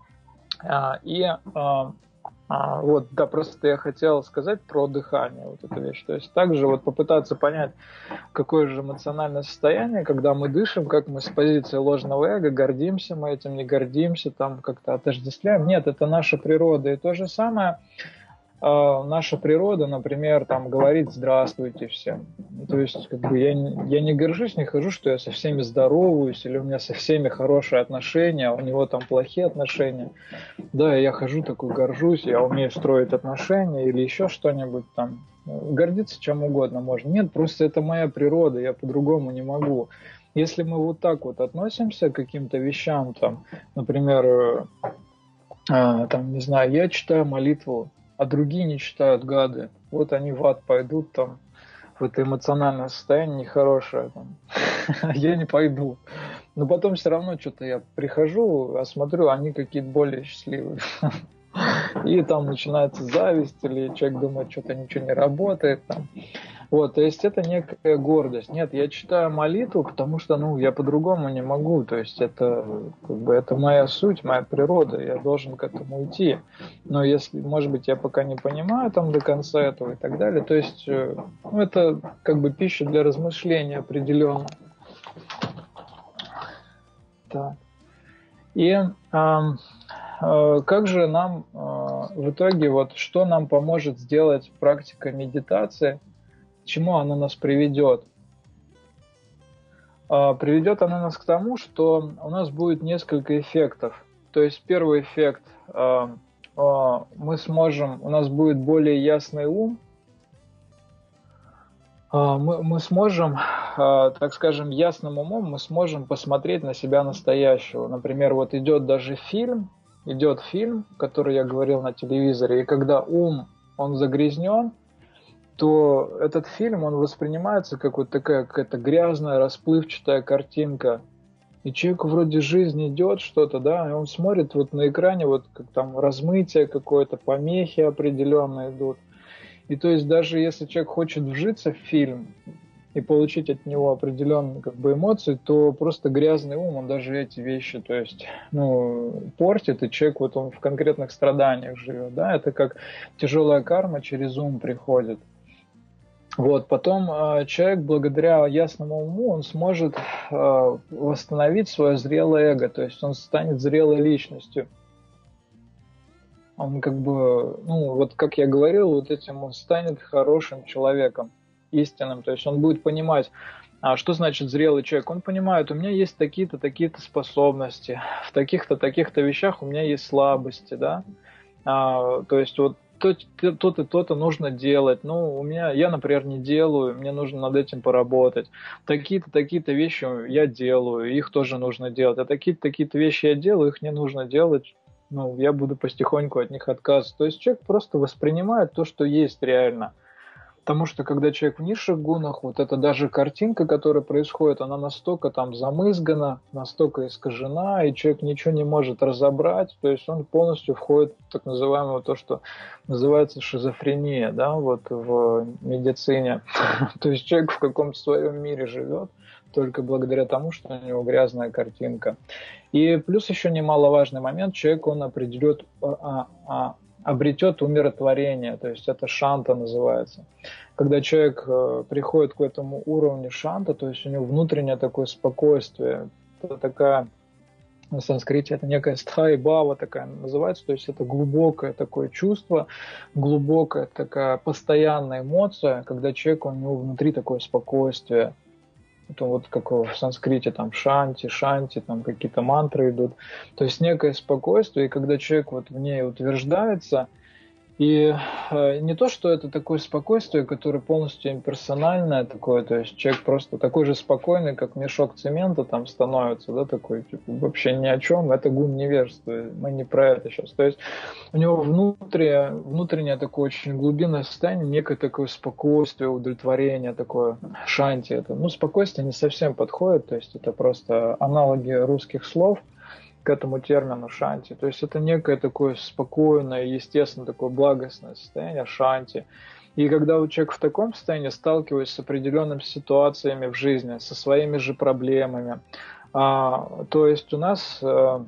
B: Вот, да, просто я хотел сказать про дыхание, вот эту вещь. То есть также вот попытаться понять, какое же эмоциональное состояние, когда мы дышим, как мы с позиции ложного эго, гордимся мы этим, не гордимся, там как-то отождествляем. Нет, это наша природа. И то же самое, наша природа, например, там говорит «здравствуйте всем». То есть как бы я не горжусь, не хожу, что я со всеми здороваюсь, или у меня со всеми хорошие отношения, а у него там плохие отношения. Да, я хожу такой, горжусь, я умею строить отношения или еще что-нибудь там. Гордиться чем угодно можно. Нет, просто это моя природа, я по-другому не могу. Если мы вот так вот относимся к каким-то вещам, там, например, там, не знаю, я читаю молитву, а другие не читают, гады. Вот они в ад пойдут, там, в это эмоциональное состояние нехорошее. Там. Я не пойду. Но потом все равно что-то я прихожу, а смотрю, они какие-то более счастливые. И там начинается зависть, или человек думает, что-то ничего не работает. Там. Вот, то есть это некая гордость. Нет, я читаю молитву, потому что, ну, я по-другому не могу. То есть это, как бы, это моя суть, моя природа, я должен к этому идти. Но если, может быть, я пока не понимаю там до конца этого и так далее, то есть, ну, это как бы пища для размышления определенно. Так. И как же нам в итоге, вот что нам поможет сделать практика медитации, к чему она нас приведет? Приведет она нас к тому, что у нас будет несколько эффектов. То есть первый эффект, мы сможем, у нас будет более ясный ум, мы сможем, так скажем, ясным умом мы сможем посмотреть на себя настоящего. Например, вот идет фильм, который я говорил на телевизоре, и когда ум, он загрязнен, то этот фильм, он воспринимается как вот такая какая-то грязная, расплывчатая картинка. И человеку вроде жизнь идет что-то, да, и он смотрит вот на экране, вот как там размытие какое-то, помехи определенные идут. И то есть даже если человек хочет вжиться в фильм и получить от него определенные как бы эмоции, то просто грязный ум, он даже эти вещи, то есть, ну, портит, и человек вот он в конкретных страданиях живет, да, это как тяжелая карма через ум приходит. Вот, потом человек благодаря ясному уму, он сможет восстановить свое зрелое эго, то есть он станет зрелой личностью. Он как бы, ну, вот как я говорил, вот этим он станет хорошим человеком, истинным. То есть он будет понимать, А что значит зрелый человек? Он понимает, у меня есть такие-то, такие-то способности, в таких-то, таких-то вещах у меня есть слабости, да. То есть вот то-то, то-то нужно делать. Ну, я, например, не делаю, мне нужно над этим поработать. Такие-то, такие-то вещи я делаю, их тоже нужно делать. А такие-то, такие-то вещи я делаю, их не нужно делать. Ну, я буду потихоньку от них отказываться. То есть человек просто воспринимает то, что есть реально. Потому что когда человек в низших гунах, вот эта даже картинка, которая происходит, она настолько там замызгана, настолько искажена, и человек ничего не может разобрать, то есть он полностью входит в так называемое то, что называется шизофрения, да, вот в медицине. То есть человек в каком-то своем мире живет, только благодаря тому, что у него грязная картинка. И плюс еще немаловажный момент, человек, он обретет умиротворение, то есть это шанта называется. Когда человек приходит к этому уровню шанта, то есть у него внутреннее такое спокойствие, это такая, на санскрите это некая стхай-бава такая называется, то есть это глубокое такое чувство, глубокая такая постоянная эмоция, когда человек, у него внутри такое спокойствие. Это вот как в санскрите там шанти, там какие-то мантры идут. То есть некое спокойствие, и когда человек вот в ней утверждается, и не то, что это такое спокойствие, которое полностью имперсональное такое, то есть человек просто такой же спокойный, как мешок цемента там становится, да, такой, типа, вообще ни о чем, это гун невежества, мы не про это сейчас. То есть у него внутреннее такое очень глубинное состояние, некое такое спокойствие, удовлетворение такое, шанти. Это, ну, спокойствие не совсем подходит, то есть это просто аналоги русских слов к этому термину шанти. То есть это некое такое спокойное, естественно, такое благостное состояние шанти. И когда человек в таком состоянии, сталкиваясь с определенными ситуациями в жизни, со своими же проблемами, то есть у нас,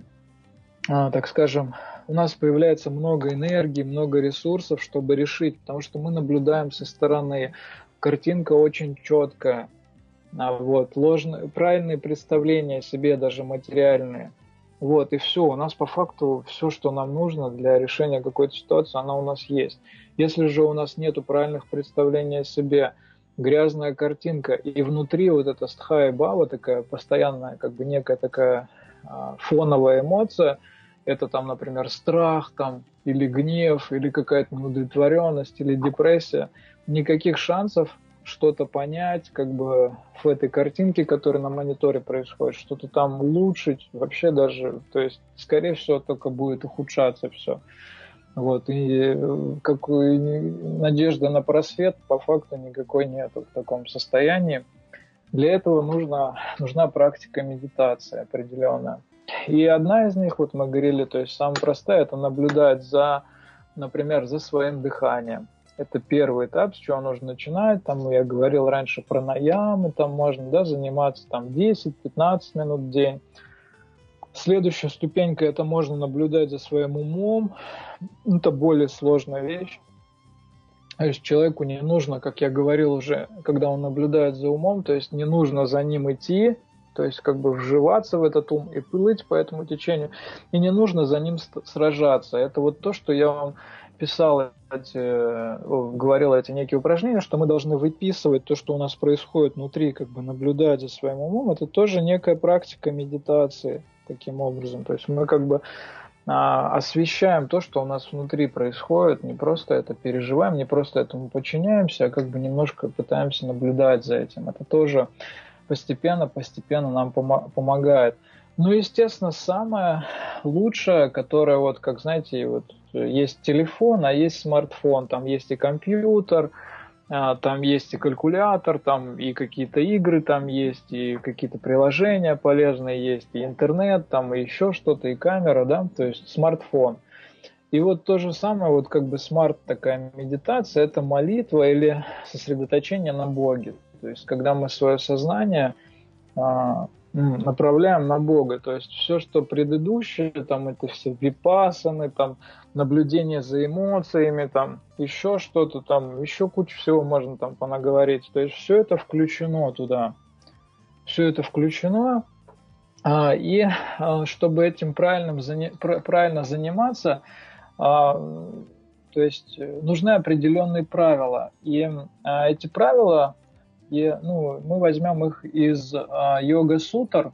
B: так скажем, у нас появляется много энергии, много ресурсов, чтобы решить, потому что мы наблюдаем со стороны. Картинка очень четкая, вот, правильные представления о себе, даже материальные. Вот, и все, у нас по факту все, что нам нужно для решения какой-то ситуации, оно у нас есть. Если же у нас нет правильных представлений о себе, грязная картинка, и внутри вот эта стхая-бава, такая постоянная, как бы некая такая фоновая эмоция, это там, например, страх там, или гнев, или какая-то неудовлетворенность, или депрессия, никаких шансов что-то понять, как бы в этой картинке, которая на мониторе происходит, что-то там улучшить, вообще даже, то есть, скорее всего, только будет ухудшаться все. Вот, и надежда на просвет по факту никакой нету в таком состоянии. Для этого нужна практика медитации определенная. И одна из них, вот мы говорили, то есть самая простая, это наблюдать например, за своим дыханием. Это первый этап, с чего нужно начинать. Там я говорил раньше про наямы, там можно заниматься там, 10-15 минут в день. Следующая ступенька, это можно наблюдать за своим умом. Это более сложная вещь. То есть человеку не нужно, как я говорил уже, когда он наблюдает за умом, то есть не нужно за ним идти, то есть как бы вживаться в этот ум и плыть по этому течению, и не нужно за ним сражаться. Это вот то, что я вам писал, говорил эти некие упражнения, что мы должны выписывать то, что у нас происходит внутри, как бы наблюдать за своим умом. Это тоже некая практика медитации таким образом. То есть мы как бы освещаем то, что у нас внутри происходит, не просто это переживаем, не просто этому подчиняемся, а как бы немножко пытаемся наблюдать за этим. Это тоже постепенно нам помогает. Ну, естественно, самое лучшее, которое, вот, как знаете, вот есть телефон, а есть смартфон, там есть и компьютер, там есть и калькулятор, там и какие-то игры там есть, и какие-то приложения полезные есть, и интернет, там и еще что-то, и камера, да, то есть смартфон. И вот то же самое, вот как бы смарт такая медитация, это молитва или сосредоточение на Боге. То есть когда мы свое сознание направляем на Бога, то есть все, что предыдущее, там это все випассаны, там наблюдение за эмоциями, там еще что-то, там еще кучу всего можно там понаговорить, то есть все это включено туда, все это включено, и чтобы этим правильно заниматься, то есть нужны определенные правила, и эти правила И мы возьмем их из йога-сутр.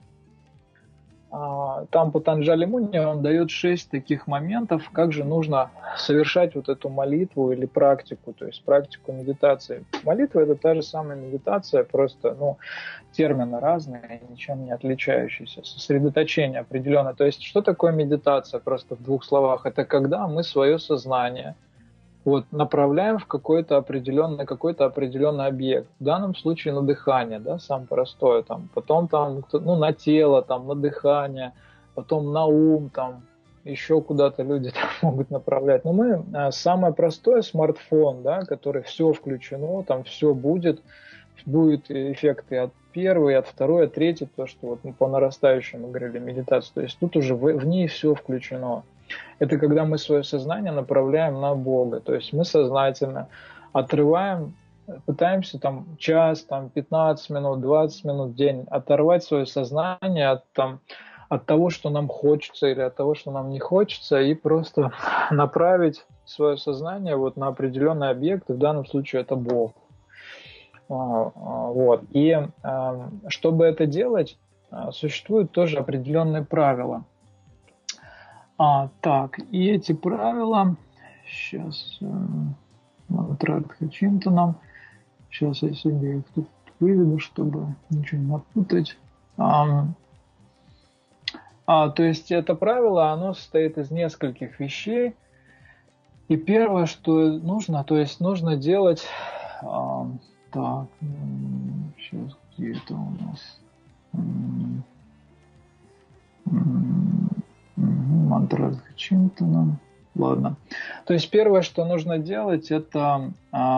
B: Там Патанджали Муни, он дает 6 таких моментов, как же нужно совершать вот эту молитву или практику, то есть практику медитации. Молитва – это та же самая медитация, просто термины разные, ничем не отличающиеся, сосредоточение определенное. То есть что такое медитация, просто в 2 словах? Это когда мы свое сознание направляем в какой-то определенный объект. В данном случае на дыхание, да, самое простое. Потом на тело, на дыхание, потом на ум, еще куда-то люди могут направлять. Но самое простое смартфон, да, который все включено, там все будет эффекты от первой, от второй, от третьей, то, что мы по нарастающему говорили, медитацию. То есть тут уже в ней все включено. Это когда мы свое сознание направляем на Бога. То есть мы сознательно отрываем, пытаемся час, 15 минут, 20 минут в день оторвать свое сознание от того, что нам хочется или от того, что нам не хочется, и просто направить свое сознание на определенный объект, и в данном случае это Бог. И чтобы это делать, существуют тоже определенные правила. И эти правила, сейчас Мантрадха Чинтанам, сейчас я себе их тут выведу, чтобы ничего не напутать. То есть это правило, оно состоит из нескольких вещей. И первое, что нужно, то есть нужно делать... сейчас где это у нас? Мантрадха Чинтанам. Ладно. То есть первое, что нужно делать, это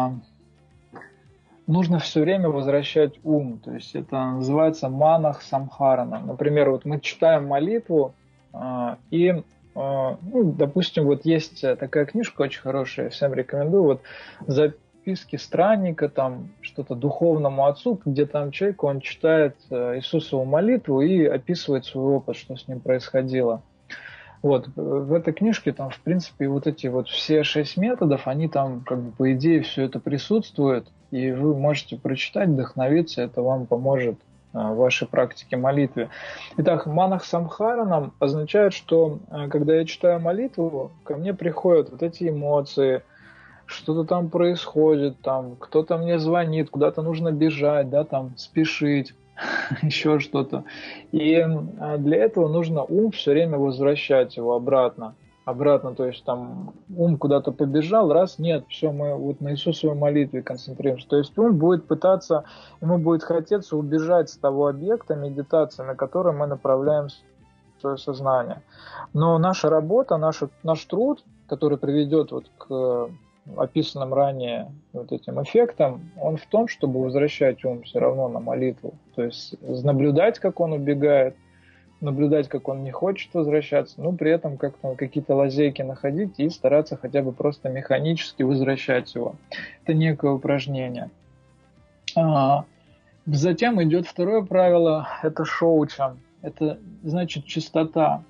B: нужно все время возвращать ум. То есть это называется манах самхарана. Например, мы читаем молитву, и, допустим, есть такая книжка очень хорошая, всем рекомендую, записки странника, что-то духовному отцу, где человек, он читает Иисусову молитву и описывает свой опыт, что с ним происходило. В этой книжке в принципе, эти все 6 методов, они по идее, все это присутствует, и вы можете прочитать, вдохновиться, это вам поможет в вашей практике молитвы. Итак, манах самхаранам означает, что когда я читаю молитву, ко мне приходят эти эмоции, что-то происходит, кто-то мне звонит, куда-то нужно бежать, да, спешить, еще что-то. И для этого нужно ум все время возвращать его обратно. То есть ум куда-то побежал, нет, все, мы на Иисусовой молитве концентрируемся. То есть ум будет пытаться, ему будет хотеться убежать с того объекта медитации, на который мы направляем свое сознание. Но наша работа, наш труд, который приведет к описанным ранее этим эффектом, он в том, чтобы возвращать ум все равно на молитву. То есть наблюдать, как он убегает, наблюдать, как он не хочет возвращаться, но при этом как-то какие-то лазейки находить и стараться хотя бы просто механически возвращать его. Это некое упражнение. Затем идет второе правило, это шоуча. Это значит чистота.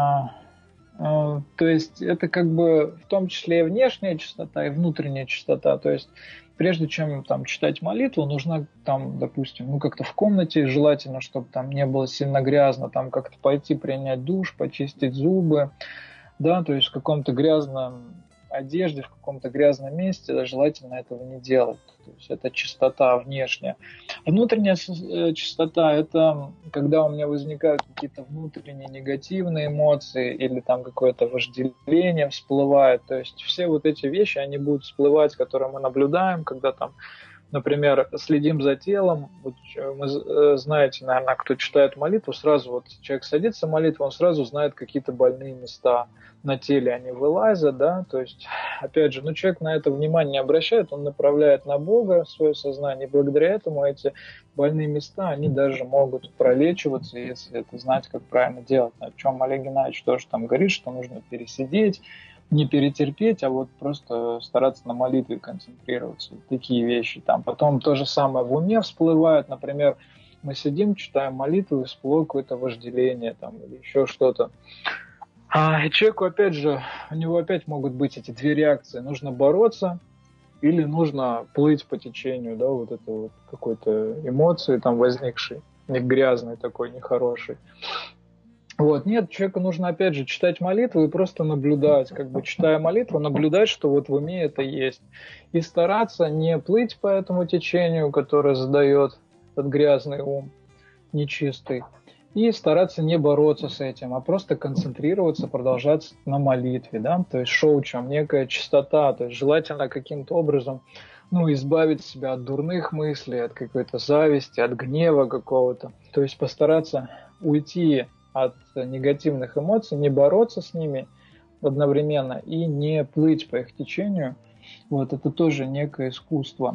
B: То есть это в том числе и внешняя чистота, и внутренняя чистота. То есть прежде чем читать молитву, нужно допустим, как-то в комнате, желательно, чтобы не было сильно грязно, как-то пойти принять душ, почистить зубы, да, то есть в каком-то грязном одежде, в каком-то грязном месте, желательно этого не делать. То есть это чистота внешняя. Внутренняя чистота – это когда у меня возникают какие-то внутренние негативные эмоции или какое-то вожделение всплывает. То есть все эти вещи, они будут всплывать, которые мы наблюдаем, когда например, следим за телом. Вы знаете, наверное, кто читает молитву, сразу человек садится в молитву, он сразу знает какие-то больные места на теле, они вылазят, да, то есть, опять же, человек на это внимание не обращает, он направляет на Бога свое сознание, и благодаря этому эти больные места, они даже могут пролечиваться, если это знать, как правильно делать. О чем Олег Геннадьевич тоже говорит, что нужно пересидеть, не перетерпеть, а просто стараться на молитве концентрироваться. Такие вещи. Потом то же самое в уме всплывает. Например, мы сидим, читаем молитву, и всплыло какое-то вожделение или еще что-то. И человеку, опять же, у него опять могут быть эти 2 реакции. Нужно бороться или нужно плыть по течению, да, вот это вот какой-то эмоции там возникшей, не грязной такой, нехорошей. Вот, нет, человеку нужно, опять же, читать молитву и просто наблюдать, как бы читая молитву, наблюдать, что вот в уме это есть. И стараться не плыть по этому течению, которое задает этот грязный ум, нечистый, и стараться не бороться с этим, а просто концентрироваться, продолжать на молитве, да, то есть шоучам, некая чистота, то есть желательно каким-то образом, избавить себя от дурных мыслей, от какой-то зависти, от гнева какого-то, то есть постараться уйти от негативных эмоций, не бороться с ними одновременно и не плыть по их течению. Вот это тоже некое искусство.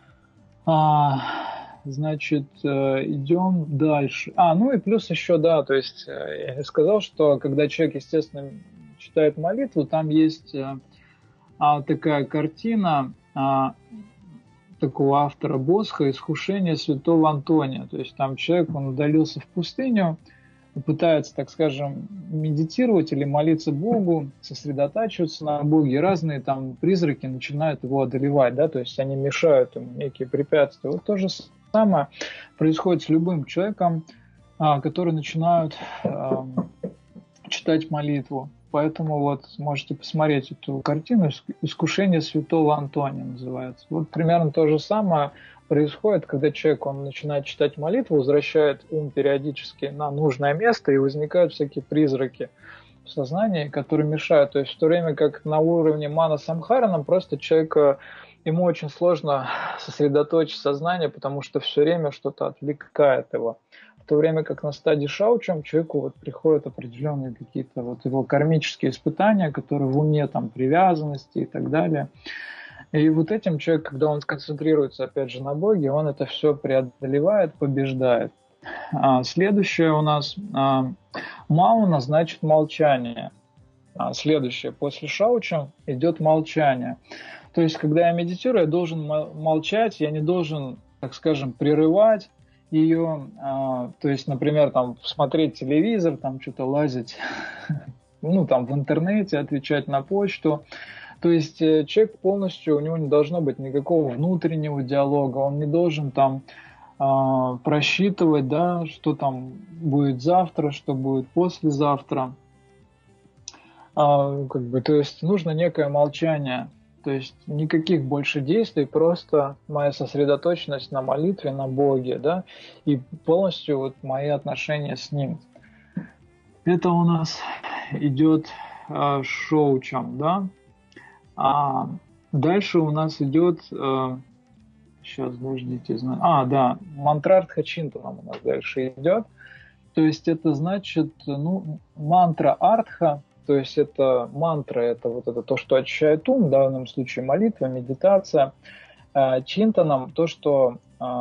B: Значит, идем дальше. И плюс еще, да, то есть я сказал, что когда человек, естественно, читает молитву, там есть такая картина такого автора Босха «Искушение святого Антония». То есть там человек, он удалился в пустыню, пытается, так скажем, медитировать или молиться Богу, сосредотачиваться на Боге, и разные там призраки начинают его одолевать, да, то есть они мешают ему, некие препятствия. Вот то же самое происходит с любым человеком, который начинает читать молитву. Поэтому вот можете посмотреть эту картину «Искушение святого Антония» называется. Вот примерно то же самое происходит, когда человек, он начинает читать молитву, возвращает ум периодически на нужное место, и возникают всякие призраки в сознании, которые мешают. То есть в то время как на уровне мана самхарана просто человека, ему очень сложно сосредоточить сознание, потому что все время что-то отвлекает его. В то время как на стадии шаучам человеку вот приходят определенные какие-то вот его кармические испытания, которые в уме, там, привязанности и так далее. И вот этим человек, когда он сконцентрируется, опять же, на Боге, он это все преодолевает, побеждает. Следующее у нас мауна, значит молчание. Следующее после шауча идет молчание. То есть, когда я медитирую, я должен молчать, я не должен, так скажем, прерывать ее. То есть, например, там, смотреть телевизор, там что-то лазить, там в интернете, отвечать на почту. То есть человек полностью, у него не должно быть никакого внутреннего диалога, он не должен там просчитывать, да, что там будет завтра, что будет послезавтра. То есть нужно некое молчание, то есть никаких больше действий, просто моя сосредоточенность на молитве, на Боге, да, и полностью вот мои отношения с Ним. Это у нас идет шоучам, да. Дальше у нас идет, сейчас, подождите, мантрартха чинтанам у нас дальше идет. То есть это значит, мантра артха, то есть это мантра, это вот это то, что очищает ум, в данном случае молитва, медитация. Чинтанам то, что,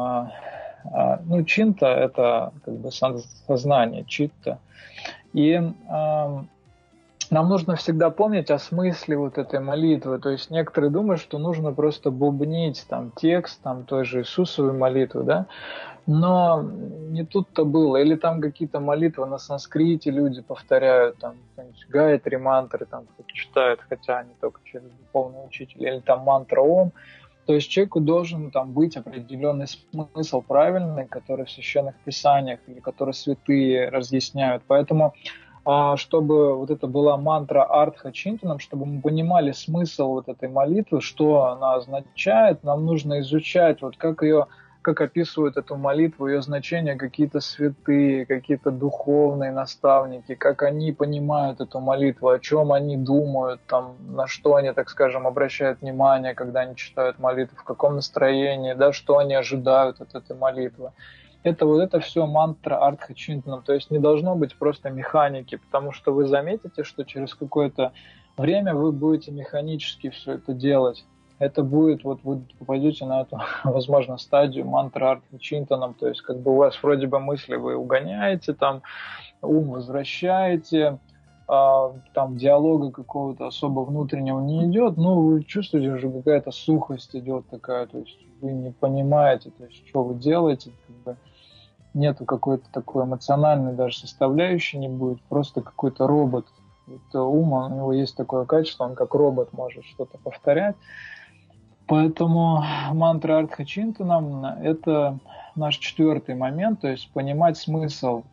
B: чинта это как бы сознание, читта. И нам нужно всегда помнить о смысле вот этой молитвы. То есть некоторые думают, что нужно просто бубнить там текст там той же Иисусовой молитвы, да? Но не тут-то было. Или там какие-то молитвы на санскрите люди повторяют, там гайатри мантры там читают, хотя они только через духовного учителя, или там мантра Ом. То есть человеку должен там быть определенный смысл правильный, который в священных писаниях или который святые разъясняют. Поэтому чтобы вот это была мантра артха чинтанам, чтобы мы понимали смысл вот этой молитвы, что она означает, нам нужно изучать, вот как описывают эту молитву, ее значение какие-то святые, какие-то духовные наставники, как они понимают эту молитву, о чем они думают, там, на что они, так скажем, обращают внимание, когда они читают молитву, в каком настроении, да, что они ожидают от этой молитвы. Это все мантра артха чинтанам, то есть не должно быть просто механики, потому что вы заметите, что через какое-то время вы будете механически все это делать. Это будет, вот вы попадете на эту, возможно, стадию мантра артха чинтанам, то есть как бы у вас вроде бы мысли вы угоняете, там ум возвращаете, там диалога какого-то особо внутреннего не идет, но вы чувствуете, уже какая-то сухость идет такая, то есть вы не понимаете, то есть что вы делаете, как бы нету какой-то такой эмоциональной даже составляющей, не будет, просто какой-то робот. Вот ум, у него есть такое качество, он как робот может что-то повторять. Поэтому мантра Артха-Чинтана – это наш 4-й момент, то есть понимать смысл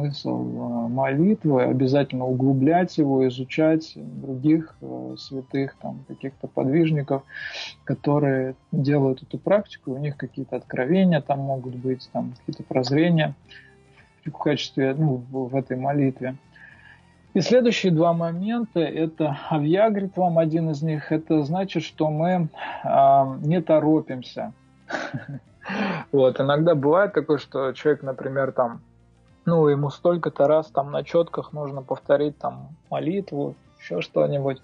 B: молитвы, обязательно углублять его, изучать других святых, там, каких-то подвижников, которые делают эту практику, у них какие-то откровения там могут быть, там какие-то прозрения в качестве, в этой молитве. И следующие 2 момента – это авьягритвам, один из них, это значит, что мы не торопимся. Вот, иногда бывает такое, что человек, например, там, ему столько-то раз там на четках нужно повторить там молитву, еще что-нибудь,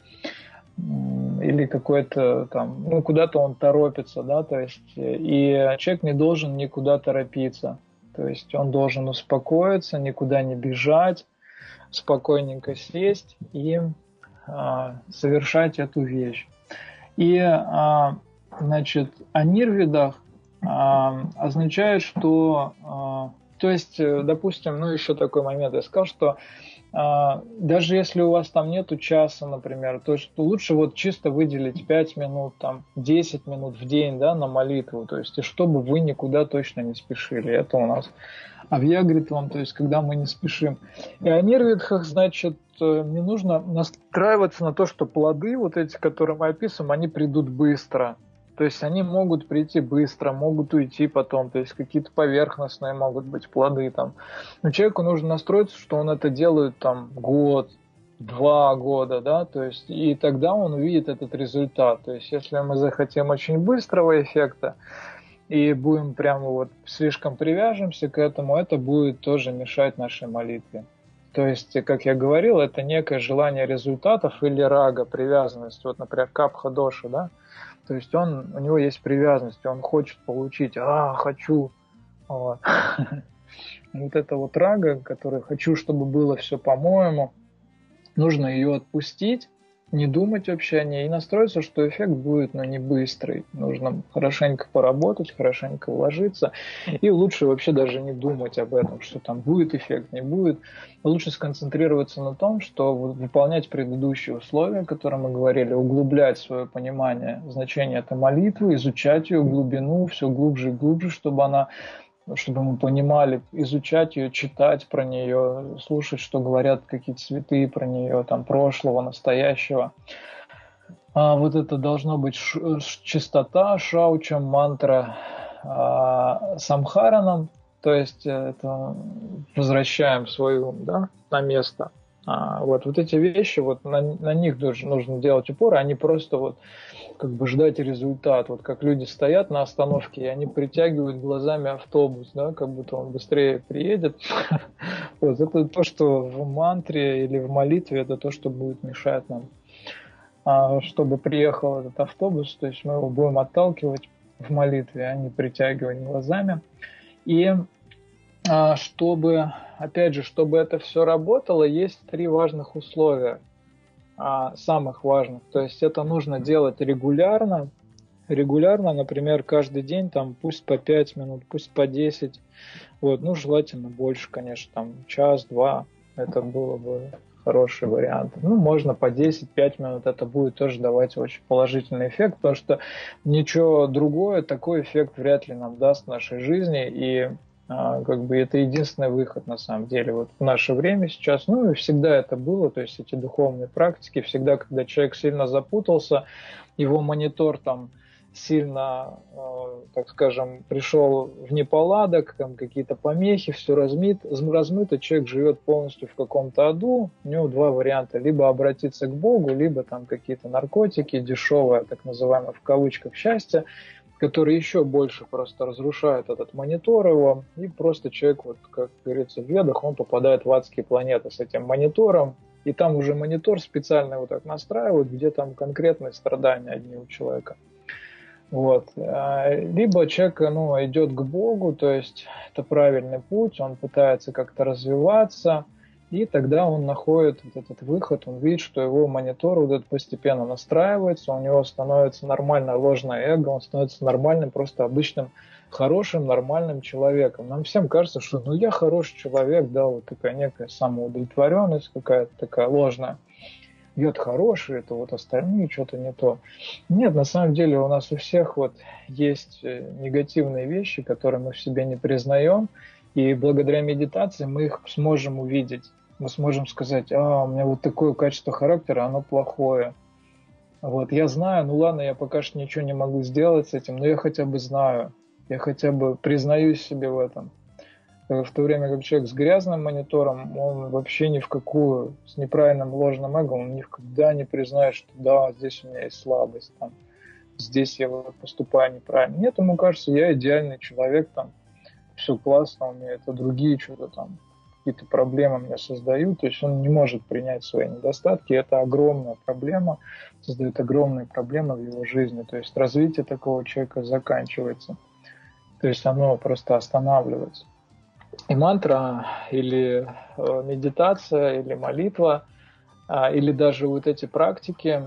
B: или какой-то там, куда-то он торопится, да, то есть, и человек не должен никуда торопиться, то есть он должен успокоиться, никуда не бежать, спокойненько сесть и совершать эту вещь. И, значит, анирвидах означает, что... То есть, допустим, еще такой момент, я сказал, что даже если у вас там нету часа, например, то лучше вот чисто выделить 5 минут, там, 10 минут в день, да, на молитву, то есть, и чтобы вы никуда точно не спешили. Это у нас авьягритвам, то есть, когда мы не спешим. И о нирвидхах, значит, не нужно настраиваться на то, что плоды, вот эти, которые мы описываем, они придут быстро. То есть они могут прийти быстро, могут уйти потом, то есть какие-то поверхностные могут быть плоды там. Но человеку нужно настроиться, что он это делает там год, 2 года, да, то есть и тогда он увидит этот результат. То есть если мы захотим очень быстрого эффекта и будем прямо вот слишком привяжемся к этому, это будет тоже мешать нашей молитве. То есть, как я говорил, это некое желание результатов или рага, привязанность. Вот, например, капха-доша, да, то есть у него есть привязанность, он хочет получить, хочу. Вот. Вот это вот рага, которая хочу, чтобы было все по-моему, нужно ее отпустить, не думать вообще о ней и настроиться, что эффект будет, не быстрый. Нужно хорошенько поработать, хорошенько вложиться. И лучше вообще даже не думать об этом, что там будет эффект, не будет. Лучше сконцентрироваться на том, что выполнять предыдущие условия, о которых мы говорили, углублять свое понимание значения этой молитвы, изучать ее глубину, все глубже и глубже, чтобы мы понимали, изучать ее, читать про нее, слушать, что говорят какие-то святые про нее, там, прошлого, настоящего. Вот это должно быть чистота, шаучам, мантра, самхаранам, то есть это возвращаем свой ум, да, на место. Вот эти вещи, на них нужно делать упор, а не просто ждать результат. Как люди стоят на остановке, и они притягивают глазами автобус, да, как будто он быстрее приедет. Это то, что в мантре или в молитве, это то, что будет мешать нам, чтобы приехал этот автобус, то есть мы его будем отталкивать в молитве, а не притягивать глазами. И чтобы это все работало, есть 3 важных условия, самых важных. То есть это нужно делать регулярно, например, каждый день, там, пусть по 5 минут, пусть по 10, желательно больше, конечно, там, час-два, это было бы хороший вариант. Можно по 10-5 минут, это будет тоже давать очень положительный эффект, потому что ничего другое, такой эффект вряд ли нам даст в нашей жизни, и это единственный выход на самом деле в наше время сейчас, и всегда это было, то есть эти духовные практики, всегда, когда человек сильно запутался, его монитор там сильно, так скажем, пришел в неполадок, там какие-то помехи, все размыто, человек живет полностью в каком-то аду, у него 2 варианта, либо обратиться к Богу, либо там какие-то наркотики, дешевое, так называемое в кавычках, счастье, которые еще больше просто разрушают этот монитор его, и просто человек, как говорится в ведах, он попадает в адские планеты с этим монитором, и там уже монитор специально так настраивают, где там конкретные страдания одни у человека. Либо человек идет к Богу, то есть это правильный путь, он пытается как-то развиваться, и тогда он находит этот выход, он видит, что его монитор постепенно настраивается, у него становится нормальное ложное эго, он становится нормальным, просто обычным, хорошим, нормальным человеком. Нам всем кажется, что я хороший человек, да, такая некая самоудовлетворенность какая-то такая ложная. я-то хороший, это вот остальные что-то не то. Нет, на самом деле у нас у всех вот есть негативные вещи, которые мы в себе не признаем, и благодаря медитации мы их сможем увидеть. Мы сможем сказать, у меня вот такое качество характера, оно плохое. Вот, я знаю, ну ладно, я пока что ничего не могу сделать с этим, но я хотя бы знаю, я хотя бы признаюсь себе в этом. В то время как человек с грязным монитором, он вообще ни в какую, с неправильным ложным эго, он никогда не признает, что да, здесь у меня есть слабость, там, здесь я поступаю неправильно. Нет, ему кажется, я идеальный человек, там, все классно у меня, это другие что-то там, какие-то проблемы мне создают, то есть он не может принять свои недостатки, это огромная проблема, создает огромные проблемы в его жизни, то есть развитие такого человека заканчивается, то есть оно просто останавливается. И мантра, или медитация, или молитва, или даже вот эти практики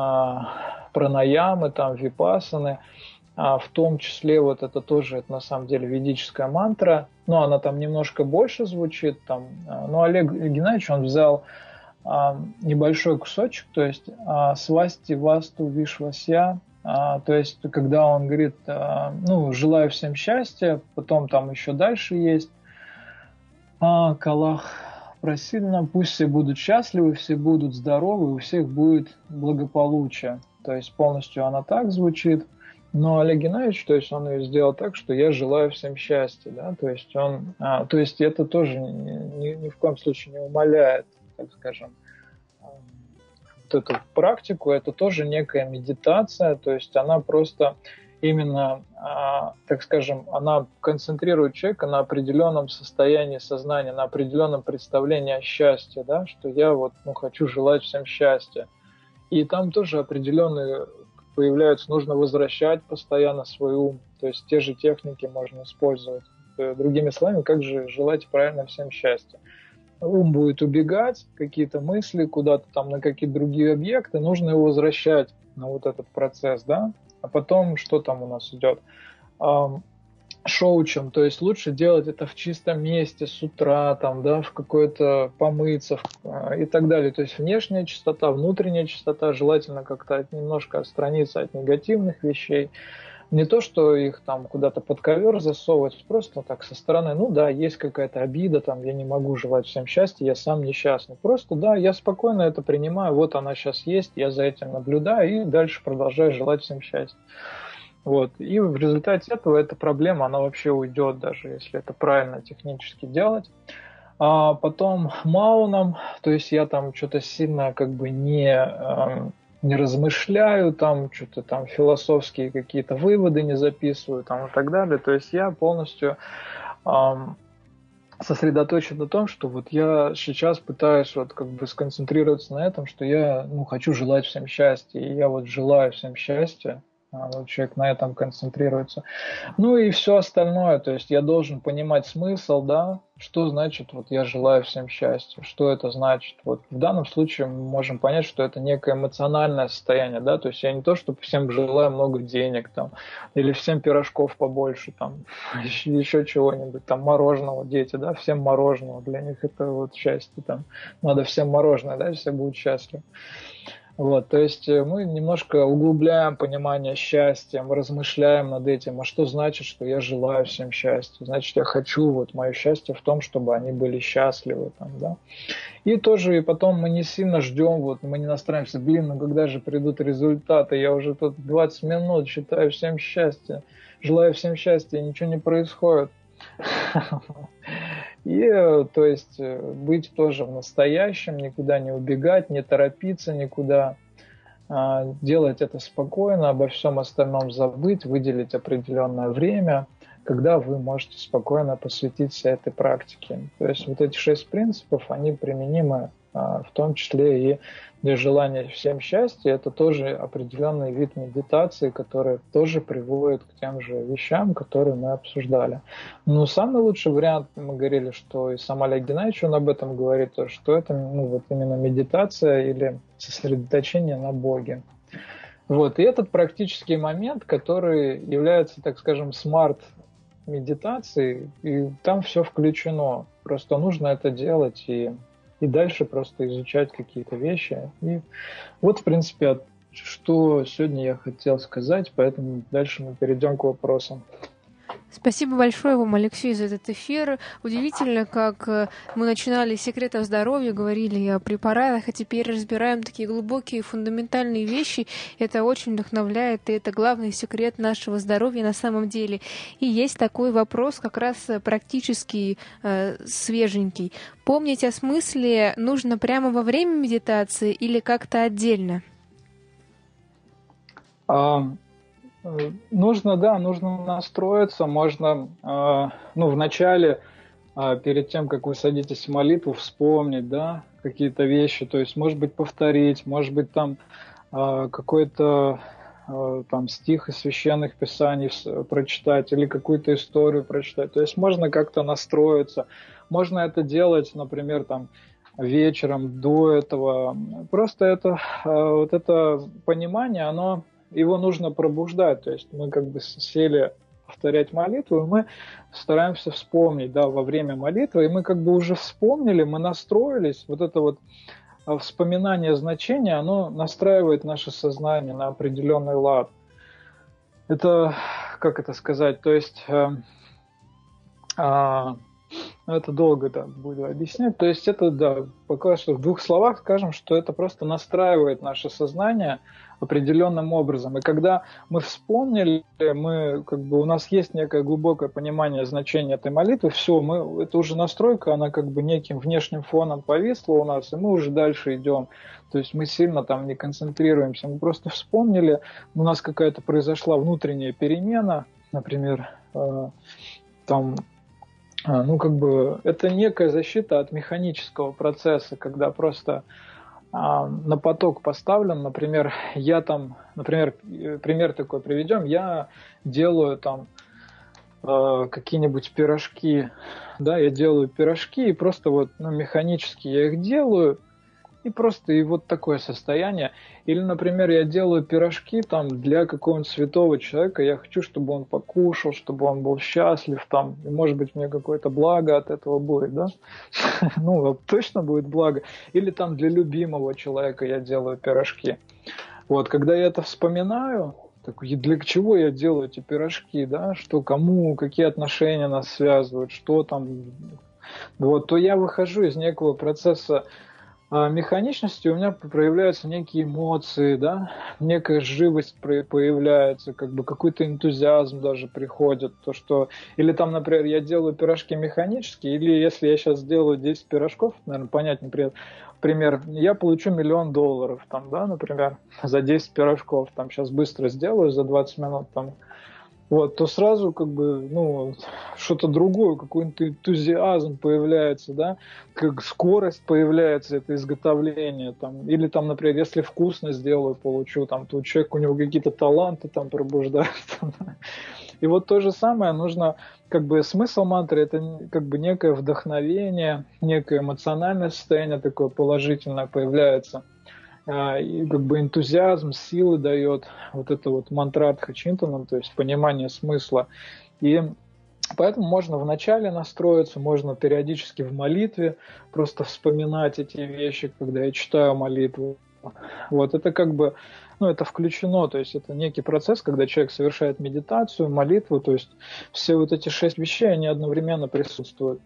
B: пранаямы, там, випассаны, в том числе вот это тоже, это на самом деле ведическая мантра, но она там немножко больше звучит, там, но Олег Геннадьевич, он взял небольшой кусочек, то есть свасти васту вишвася, то есть когда он говорит, ну, желаю всем счастья, потом там еще дальше есть, Калах просильно, пусть все будут счастливы, все будут здоровы, у всех будет благополучие. То есть полностью она так звучит. Но Олег Геннадьевич, то есть он ее сделал так, что я желаю всем счастья, да, то есть он, то есть это тоже ни в коем случае не умаляет, так скажем, вот эту практику, это тоже некая медитация, то есть она просто именно, так скажем, она концентрирует человека на определенном состоянии сознания, на определенном представлении о счастье, да, что я вот, хочу желать всем счастья. И там тоже определенные появляются, нужно возвращать постоянно свой ум, то есть те же техники можно использовать. Другими словами, как же желать правильно всем счастья. Ум будет убегать, какие-то мысли куда-то там на какие-то другие объекты, нужно его возвращать на вот этот процесс, да. А потом, что там у нас идет? Шоучем, то есть лучше делать это в чистом месте, с утра, там, да, в какое-то помыться и так далее. То есть внешняя чистота, внутренняя чистота, желательно как-то немножко отстраниться от негативных вещей. Не то, что их там куда-то под ковер засовывать, просто так со стороны, ну да, есть какая-то обида, там, я не могу желать всем счастья, я сам несчастный. Просто, да, я спокойно это принимаю, вот она сейчас есть, я за этим наблюдаю и дальше продолжаю желать всем счастья. Вот. И в результате этого эта проблема, она вообще уйдет, даже если это правильно технически делать. А потом мауном, то есть я там что-то сильно как бы не размышляю, там что-то там философские какие-то выводы не записываю там и так далее. То есть я полностью сосредоточен на том, что вот я сейчас пытаюсь вот как бы сконцентрироваться на этом, что я хочу желать всем счастья, и я вот желаю всем счастья. Вот человек на этом концентрируется. Ну и все остальное, то есть я должен понимать смысл, да, что значит вот я желаю всем счастья, что это значит. Вот в данном случае мы можем понять, что это некое эмоциональное состояние, да, то есть я не то, что всем желаю много денег там, или всем пирожков побольше там, еще чего-нибудь, там мороженого дети, да, всем мороженого, для них это вот счастье там, надо всем мороженое, да, все будут счастливы. Вот, то есть мы немножко углубляем понимание счастья, мы размышляем над этим, а что значит, что я желаю всем счастья? Значит, я хочу, вот мое счастье в том, чтобы они были счастливы, там, да. И тоже, и потом мы не сильно ждем, вот, мы не настраиваемся, когда же придут результаты, я уже тут 20 минут считаю всем счастья, желаю всем счастья, и ничего не происходит. И, то есть, быть тоже в настоящем, никуда не убегать, не торопиться никуда, делать это спокойно, обо всем остальном забыть, выделить определенное время, когда вы можете спокойно посвятиться этой практике. То есть, вот эти 6 принципов, они применимы в том числе и для желания всем счастья. Это тоже определенный вид медитации, который тоже приводит к тем же вещам, которые мы обсуждали. Но самый лучший вариант, мы говорили, что и сам Олег Геннадьевич, он об этом говорит, то, что это вот именно медитация или сосредоточение на Боге. Вот. И этот практический момент, который является, так скажем, смарт-медитацией, и там все включено. Просто нужно это делать и и дальше просто изучать какие-то вещи. И вот, в принципе, что сегодня я хотел сказать, поэтому дальше мы перейдем к вопросам.
A: Спасибо большое вам, Алексей, за этот эфир. Удивительно, как мы начинали с секретов здоровья, говорили о препаратах, а теперь разбираем такие глубокие фундаментальные вещи. Это очень вдохновляет, и это главный секрет нашего здоровья на самом деле. И есть такой вопрос, как раз практически свеженький. Помнить о смысле нужно прямо во время медитации или как-то отдельно?
B: Нужно настроиться, можно, вначале, перед тем, как вы садитесь в молитву, вспомнить, да, какие-то вещи, то есть, может быть, повторить, может быть, там какой-то там стих из священных писаний прочитать или какую-то историю прочитать, то есть можно как-то настроиться, можно это делать, например, там, вечером до этого, просто это, вот это понимание, его нужно пробуждать, то есть мы как бы сели повторять молитву, и мы стараемся вспомнить, да, во время молитвы, и мы как бы уже вспомнили, мы настроились, вот это вот вспоминание значения, оно настраивает наше сознание на определенный лад. Это, как это сказать, то есть это долго буду объяснять. То есть это, да, пока что в двух словах скажем, что это просто настраивает наше сознание определенным образом. И когда мы вспомнили, у нас есть некое глубокое понимание значения этой молитвы, все, это уже настройка, она как бы неким внешним фоном повисла у нас, и мы уже дальше идем. То есть мы сильно там не концентрируемся, мы просто вспомнили, у нас какая-то произошла внутренняя перемена, например, это некая защита от механического процесса, когда просто на поток поставлен, например, пример такой приведем, я делаю там какие-нибудь пирожки, да, я делаю пирожки, и просто механически я их делаю, и вот такое состояние. Или, например, я делаю пирожки там для какого-нибудь святого человека, я хочу, чтобы он покушал, чтобы он был счастлив, там, и, может быть, мне какое-то благо от этого будет, да? Точно будет благо. Или там для любимого человека я делаю пирожки. Вот, когда я это вспоминаю, для чего я делаю эти пирожки, да, что кому, какие отношения нас связывают, что там, вот, то я выхожу из некого процесса механичности, у меня проявляются некие эмоции, да, некая живость появляется, как бы какой-то энтузиазм даже приходит, или там, например, я делаю пирожки механически, или если я сейчас сделаю 10 пирожков, наверное, понятнее пример, я получу $1 миллион, там, да, например, за 10 пирожков, там, сейчас быстро сделаю, за 20 минут, там, вот, то сразу как бы, что-то другое, какой-то энтузиазм появляется, да, как скорость появляется, это изготовление, там, или там, например, если вкусно сделаю, получу, там, то человек, у него какие-то таланты там пробуждаются. И вот то же самое нужно, как бы смысл мантры, это как бы некое вдохновение, некое эмоциональное состояние такое положительное появляется. И как бы энтузиазм, силы дает вот это вот мантрадха чинтанам, то есть понимание смысла. И поэтому можно вначале настроиться, можно периодически в молитве просто вспоминать эти вещи, когда я читаю молитву. Вот это как бы, это включено, то есть это некий процесс, когда человек совершает медитацию, молитву, то есть все вот эти 6 вещей, они одновременно присутствуют.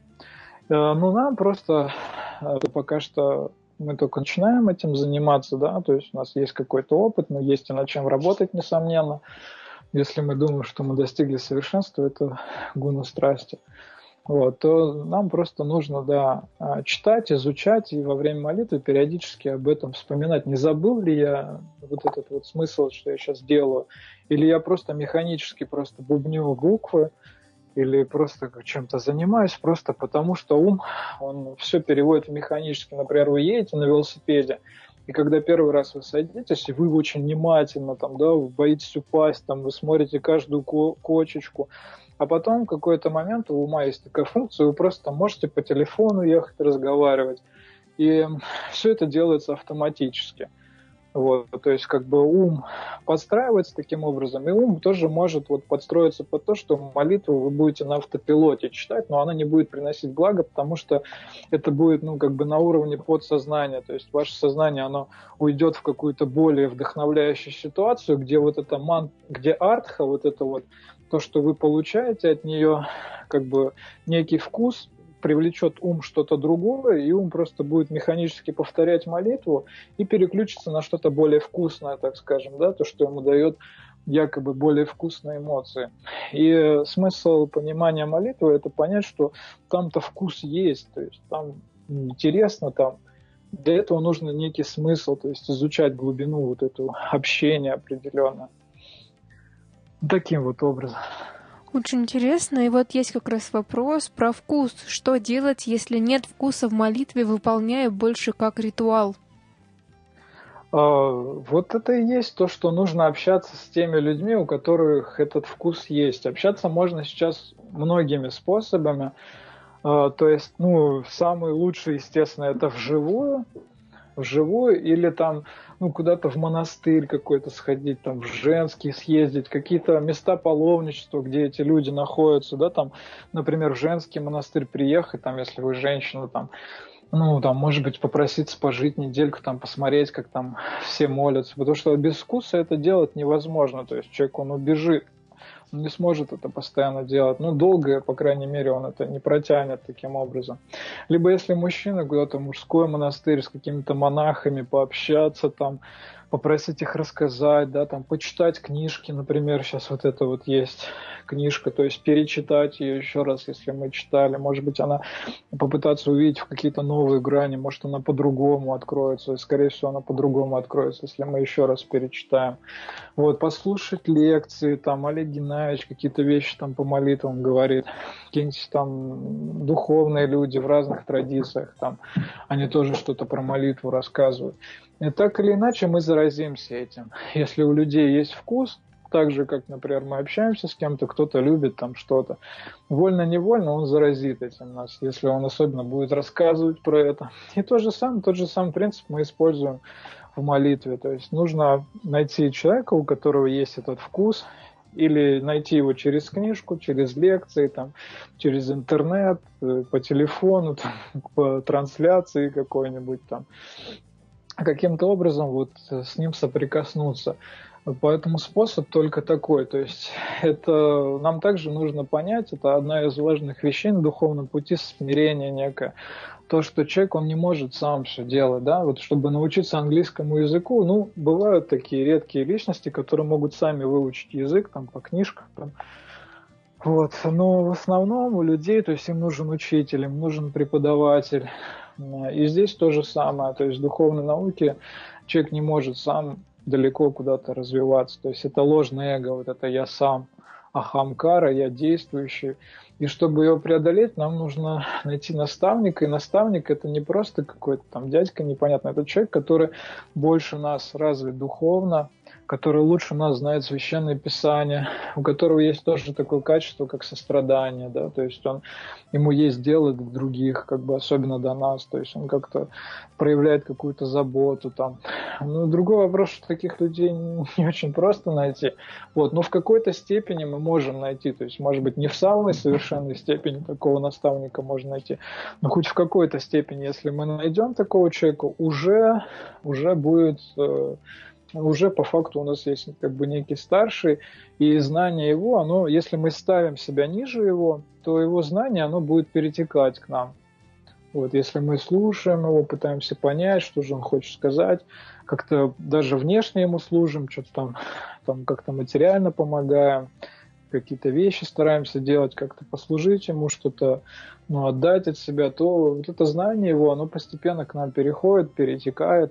B: Нам просто пока что мы только начинаем этим заниматься, да, то есть у нас есть какой-то опыт, но есть и над чем работать, несомненно. Если мы думаем, что мы достигли совершенства, это гуна страсти, вот, то нам просто нужно, да, читать, изучать и во время молитвы периодически об этом вспоминать. Не забыл ли я вот этот вот смысл, что я сейчас делаю, или я просто механически просто бубню буквы, или просто чем-то занимаюсь, просто потому что ум, он все переводит механически. Например, вы едете на велосипеде, и когда первый раз вы садитесь, и вы очень внимательно, там, да, вы боитесь упасть, там, вы смотрите каждую кочечку, а потом в какой-то момент у ума есть такая функция, вы просто можете по телефону ехать, разговаривать, и все это делается автоматически. Вот, то есть как бы ум подстраивается таким образом, и ум тоже может вот подстроиться под то, что молитву вы будете на автопилоте читать, но она не будет приносить благо, потому что это будет, ну, как бы на уровне подсознания, то есть ваше сознание, оно уйдет в какую-то более вдохновляющую ситуацию, где вот это где артха, вот это вот, то, что вы получаете от нее, как бы некий вкус, привлечет ум что-то другое, и ум просто будет механически повторять молитву и переключится на что-то более вкусное, так скажем, да, то, что ему дает якобы более вкусные эмоции. И смысл понимания молитвы – это понять, что там-то вкус есть, то есть там интересно, там для этого нужно некий смысл, то есть изучать глубину вот этого общения определенно. Таким вот образом.
A: Очень интересно. И вот есть как раз вопрос про вкус. Что делать, если нет вкуса в молитве, выполняя больше как ритуал?
B: Вот это и есть то, что нужно общаться с теми людьми, у которых этот вкус есть. Общаться можно сейчас многими способами. То есть, ну, самый лучший, естественно, это вживую или там, ну, куда-то в монастырь какой-то сходить, там в женский съездить, какие-то места паломничества, где эти люди находятся, да, там, например, в женский монастырь приехать, там, если вы женщина, там, ну, там, может быть, попроситься пожить недельку, там, посмотреть, как там все молятся, потому что без вкуса это делать невозможно, то есть человек, он убежит, он не сможет это постоянно делать. Ну, долго, по крайней мере, он это не протянет таким образом. Либо если мужчина куда-то в мужской монастырь с какими-то монахами пообщаться, там, попросить их рассказать, да, там, почитать книжки, например, сейчас вот это вот есть книжка, то есть перечитать ее еще раз, если мы читали, может быть, она попытаться увидеть в какие-то новые грани, может, она по-другому откроется, и, скорее всего, она по-другому откроется, если мы еще раз перечитаем. Вот, послушать лекции, там, Олег Геннадьевич какие-то вещи там по молитвам говорит, какие-нибудь там духовные люди в разных традициях, там, они тоже что-то про молитву рассказывают. И так или иначе мы заразимся этим. Если у людей есть вкус, так же, как, например, мы общаемся с кем-то, кто-то любит там что-то, вольно-невольно он заразит этим нас, если он особенно будет рассказывать про это. И тот же самый принцип мы используем в молитве. То есть нужно найти человека, у которого есть этот вкус, или найти его через книжку, через лекции, там, через интернет, по телефону, там, по трансляции какой-нибудь там. Каким-то образом вот с ним соприкоснуться. Поэтому способ только такой. То есть это нам также нужно понять, это одна из важных вещей на духовном пути, смирение некое. То, что человек, он не может сам все делать, да, вот чтобы научиться английскому языку, ну, бывают такие редкие личности, которые могут сами выучить язык, там, по книжкам, там. Вот, но в основном у людей, то есть им нужен учитель, им нужен преподаватель. И здесь то же самое, то есть в духовной науке человек не может сам далеко куда-то развиваться, то есть это ложное эго, вот это я сам, ахамкара, я действующий. И чтобы его преодолеть, нам нужно найти наставника, и наставник это не просто какой-то там дядька непонятно, это человек, который больше нас развит духовно, который лучше нас знает Священное Писание, у которого есть тоже такое качество, как сострадание, да, то есть ему есть дело до других, как бы особенно до нас, то есть он как-то проявляет какую-то заботу там. Ну, другой вопрос, что таких людей не очень просто найти, вот, но в какой-то степени мы можем найти, то есть, может быть, не в самой совершенной степени такого наставника можно найти, но хоть в какой-то степени, если мы найдем такого человека, уже будет... уже по факту у нас есть как бы некий старший, и знание его, оно, если мы ставим себя ниже его, то его знание, оно будет перетекать к нам. Вот, если мы слушаем его, пытаемся понять, что же он хочет сказать, как-то даже внешне ему служим, что-то там как-то материально помогаем, какие-то вещи стараемся делать, как-то послужить ему, что-то отдать от себя, то вот это знание его, оно постепенно к нам переходит, перетекает,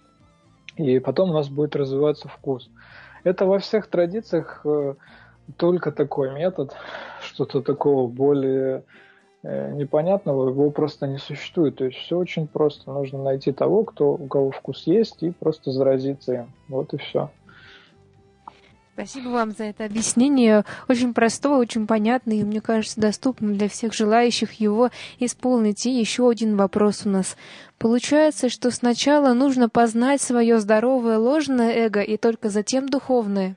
B: и потом у нас будет развиваться вкус. Это во всех традициях только такой метод, что-то такого более непонятного, его просто не существует. То есть все очень просто. Нужно найти того, у кого вкус есть, и просто заразиться им. Вот и все.
A: Спасибо вам за это объяснение. Очень простое, очень понятное и, мне кажется, доступно для всех желающих его исполнить. И еще один вопрос у нас. Получается, что сначала нужно познать свое здоровое ложное эго и только затем духовное?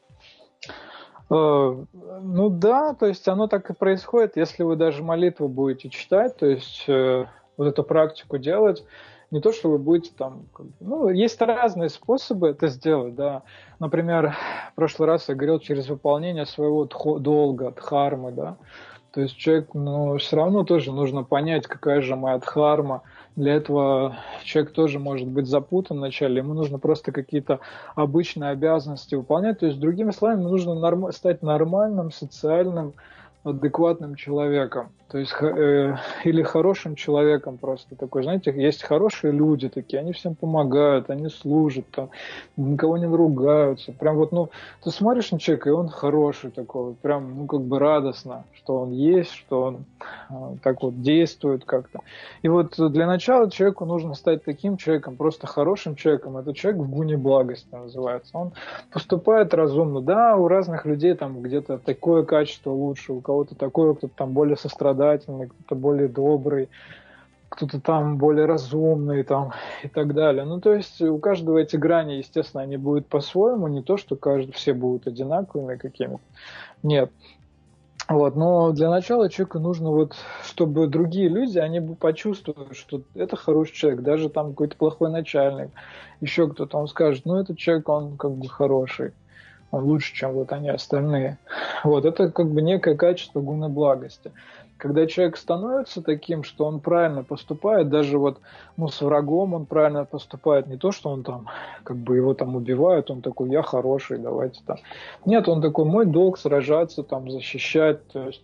B: Ну да, то есть оно так и происходит, если вы даже молитву будете читать, то есть вот эту практику делать, не то, что вы будете там... Ну, есть разные способы это сделать, да. Например, в прошлый раз я говорил через выполнение своего долга, дхармы, да. То есть человек, ну, все равно тоже нужно понять, какая же моя дхарма. Для этого человек тоже может быть запутан вначале, ему нужно просто какие-то обычные обязанности выполнять. То есть, другими словами, нужно стать нормальным, социальным, адекватным человеком. То есть, или хорошим человеком просто такой. Знаете, есть хорошие люди такие, они всем помогают, они служат, там, никого не ругаются. Прям вот, ну, ты смотришь на человека, и он хороший такой, прям, ну, как бы радостно, что он есть, что он так вот действует как-то. И вот для начала человеку нужно стать таким человеком, просто хорошим человеком. Это человек в гуне благости называется. Он поступает разумно. Да, у разных людей там где-то такое качество лучше, у кого-то такое, кто-то там более сострадательный, кто-то более добрый, кто-то там более разумный там, и так далее. Ну, то есть у каждого эти грани, естественно, они будут по-своему, не то, что все будут одинаковыми какими-то. Нет. Вот, но для начала человеку нужно вот, чтобы другие люди, они бы почувствовали, что это хороший человек, даже там какой-то плохой начальник, еще кто-то, он скажет, ну, этот человек, он как бы хороший, он лучше, чем вот они остальные. Вот, это как бы некое качество гуны благости. Когда человек становится таким, что он правильно поступает, даже вот, ну, с врагом он правильно поступает, не то, что он там, как бы его там убивают, он такой, я хороший, давайте там. Нет, он такой, мой долг сражаться, там, защищать, то есть.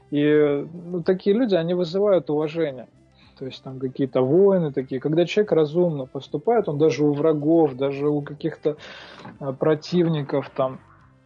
B: И ну, такие люди, они вызывают уважение. То есть там какие-то воины такие. Когда человек разумно поступает, он даже у врагов, даже у каких-то противников там,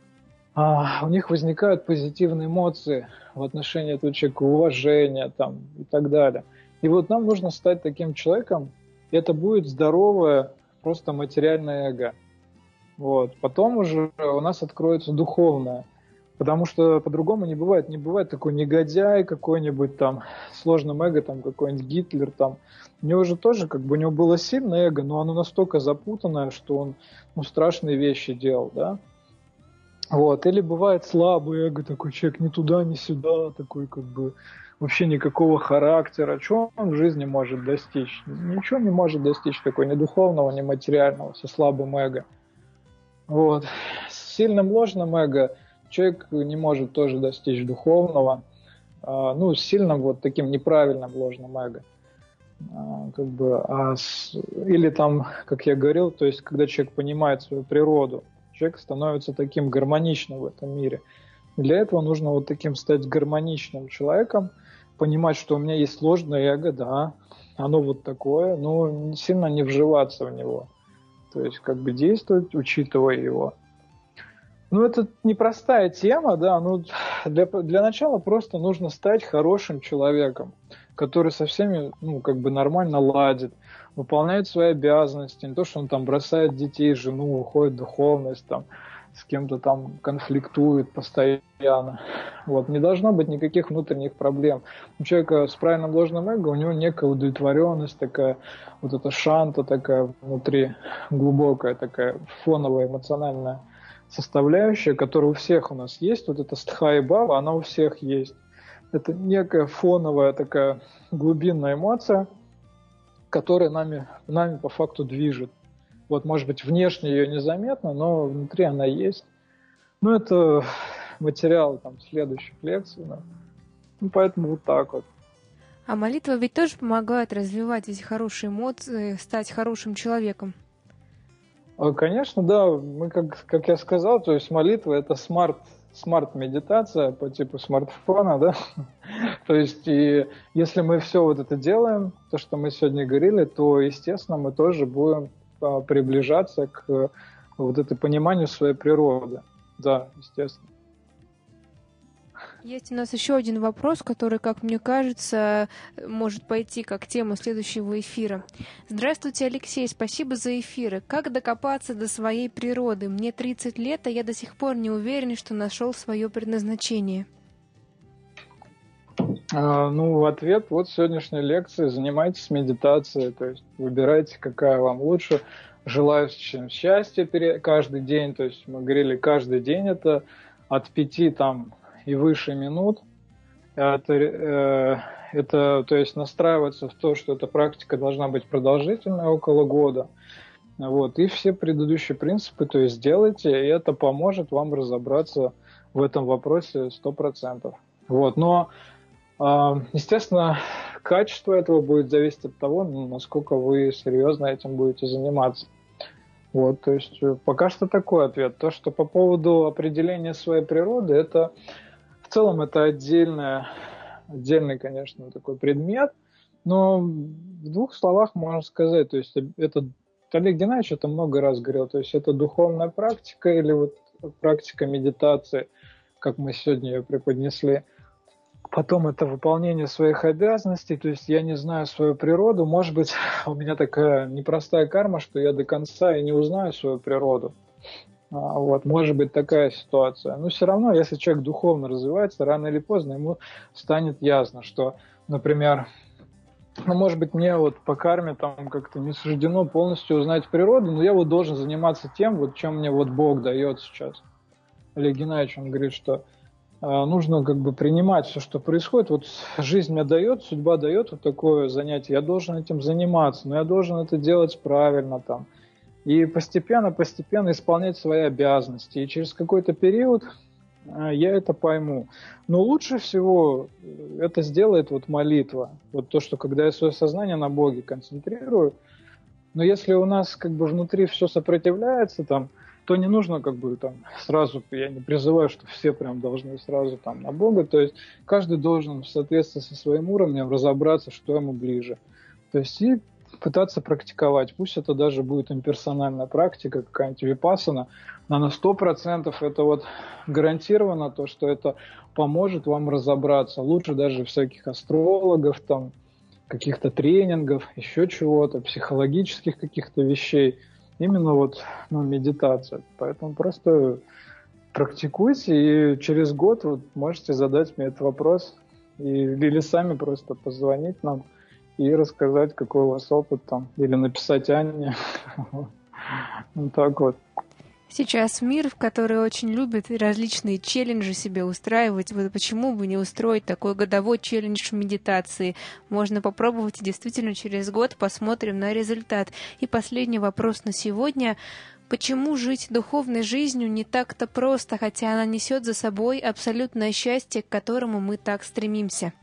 B: у них возникают позитивные эмоции в отношении этого человека, уважение там, и так далее. И вот нам нужно стать таким человеком, и это будет здоровое, просто материальное эго. Вот. Потом уже у нас откроется духовное, потому что по-другому не бывает. Не бывает такой негодяй какой-нибудь там, сложным эго, там какой-нибудь Гитлер там. У него же тоже, как бы, у него было сильное эго, но оно настолько запутанное, что он, ну, страшные вещи делал, да. Вот. Или бывает слабый эго, такой человек ни туда, ни сюда, такой как бы вообще никакого характера. Чего он в жизни может достичь? Ничего не может достичь такой ни духовного, ни материального, со слабым эго. Вот. С сильным ложным эго человек не может тоже достичь духовного. Ну, с сильным вот таким неправильным ложным эго. Как бы, или там, как я говорил, то есть когда человек понимает свою природу, человек становится таким гармоничным в этом мире. Для этого нужно вот таким стать гармоничным человеком, понимать, что у меня есть ложное эго, да, оно вот такое, но сильно не вживаться в него. То есть как бы действовать, учитывая его. Ну, это непростая тема, да, ну, для начала просто нужно стать хорошим человеком, который со всеми, ну, как бы нормально ладит, выполняет свои обязанности, не то, что он там бросает детей, жену, уходит в духовность, там, с кем-то там конфликтует постоянно. Вот, не должно быть никаких внутренних проблем. У человека с правильным ложным эго, у него некая удовлетворенность такая, вот эта шанта такая внутри, глубокая такая, фоновая, эмоциональная составляющая, которая у всех у нас есть, вот эта стха и бава, она у всех есть. Это некая фоновая такая глубинная эмоция, которая нами по факту движет. Вот, может быть, внешне ее незаметно, но внутри она есть. Ну, это материал там следующих лекций. Да. Ну, поэтому вот так вот.
A: А молитва ведь тоже помогает развивать эти хорошие эмоции, стать хорошим человеком.
B: Конечно, да. Мы, как я сказал, то есть молитва – это смарт-медитация по типу смартфона, да. То есть, и если мы все вот это делаем, то, что мы сегодня говорили, то, естественно, мы тоже будем приближаться к вот этому пониманию своей природы. Да, естественно.
A: Есть у нас еще один вопрос, который, как мне кажется, может пойти как тема следующего эфира. Здравствуйте, Алексей, спасибо за эфиры. Как докопаться до своей природы? Мне 30 лет, а я до сих пор не уверен, что нашел свое предназначение.
B: Ну, ответ вот сегодняшней лекции. Занимайтесь медитацией, то есть выбирайте, какая вам лучше. Желаю всем счастья каждый день, то есть мы говорили, каждый день это от 5 там и выше минут. Это, то есть настраиваться в то, что эта практика должна быть продолжительной, около года. Вот, и все предыдущие принципы, то есть делайте, и это поможет вам разобраться в этом вопросе 100%. Вот, но, естественно, качество этого будет зависеть от того, насколько вы серьезно этим будете заниматься. Вот, то есть пока что такой ответ. То, что по поводу определения своей природы, это в целом это отдельный, конечно, такой предмет, но в двух словах можно сказать, то есть это Олег Геннадьевич это много раз говорил, то есть это духовная практика или вот практика медитации, как мы сегодня ее преподнесли. Потом это выполнение своих обязанностей, то есть я не знаю свою природу, может быть, у меня такая непростая карма, что я до конца и не узнаю свою природу. Вот, может быть такая ситуация. Но все равно, если человек духовно развивается, рано или поздно ему станет ясно, что, например, может быть, мне вот по карме там как-то не суждено полностью узнать природу, но я вот должен заниматься тем, вот чем мне вот Бог дает сейчас. Олег Геннадьевич, он говорит, что нужно как бы принимать все, что происходит. Вот жизнь мне дает, судьба дает вот такое занятие, я должен этим заниматься, но я должен это делать правильно там. И постепенно исполнять свои обязанности. И через какой-то период я это пойму. Но лучше всего это сделает вот молитва. Вот то, что когда я свое сознание на Боге концентрирую. Но если у нас как бы внутри все сопротивляется, там, то не нужно как бы там сразу, я не призываю, что все прям должны сразу там на Бога. То есть каждый должен в соответствии со своим уровнем разобраться, что ему ближе. То есть и пытаться практиковать. Пусть это даже будет имперсональная практика, какая-нибудь випассана, но на 100% это вот гарантированно то, что это поможет вам разобраться. Лучше даже всяких астрологов, там, каких-то тренингов, еще чего-то, психологических каких-то вещей. Именно вот медитация. Поэтому просто практикуйте, и через год вот можете задать мне этот вопрос, или сами просто позвонить нам и рассказать, какой у вас опыт там, или написать Анне. Вот так вот.
A: Сейчас мир, в который очень любит различные челленджи себе устраивать. Вот почему бы не устроить такой годовой челлендж медитации? Можно попробовать, и действительно через год посмотрим на результат. И последний вопрос на сегодня. Почему жить духовной жизнью не так-то просто, хотя она несет за собой абсолютное счастье, к которому мы так стремимся?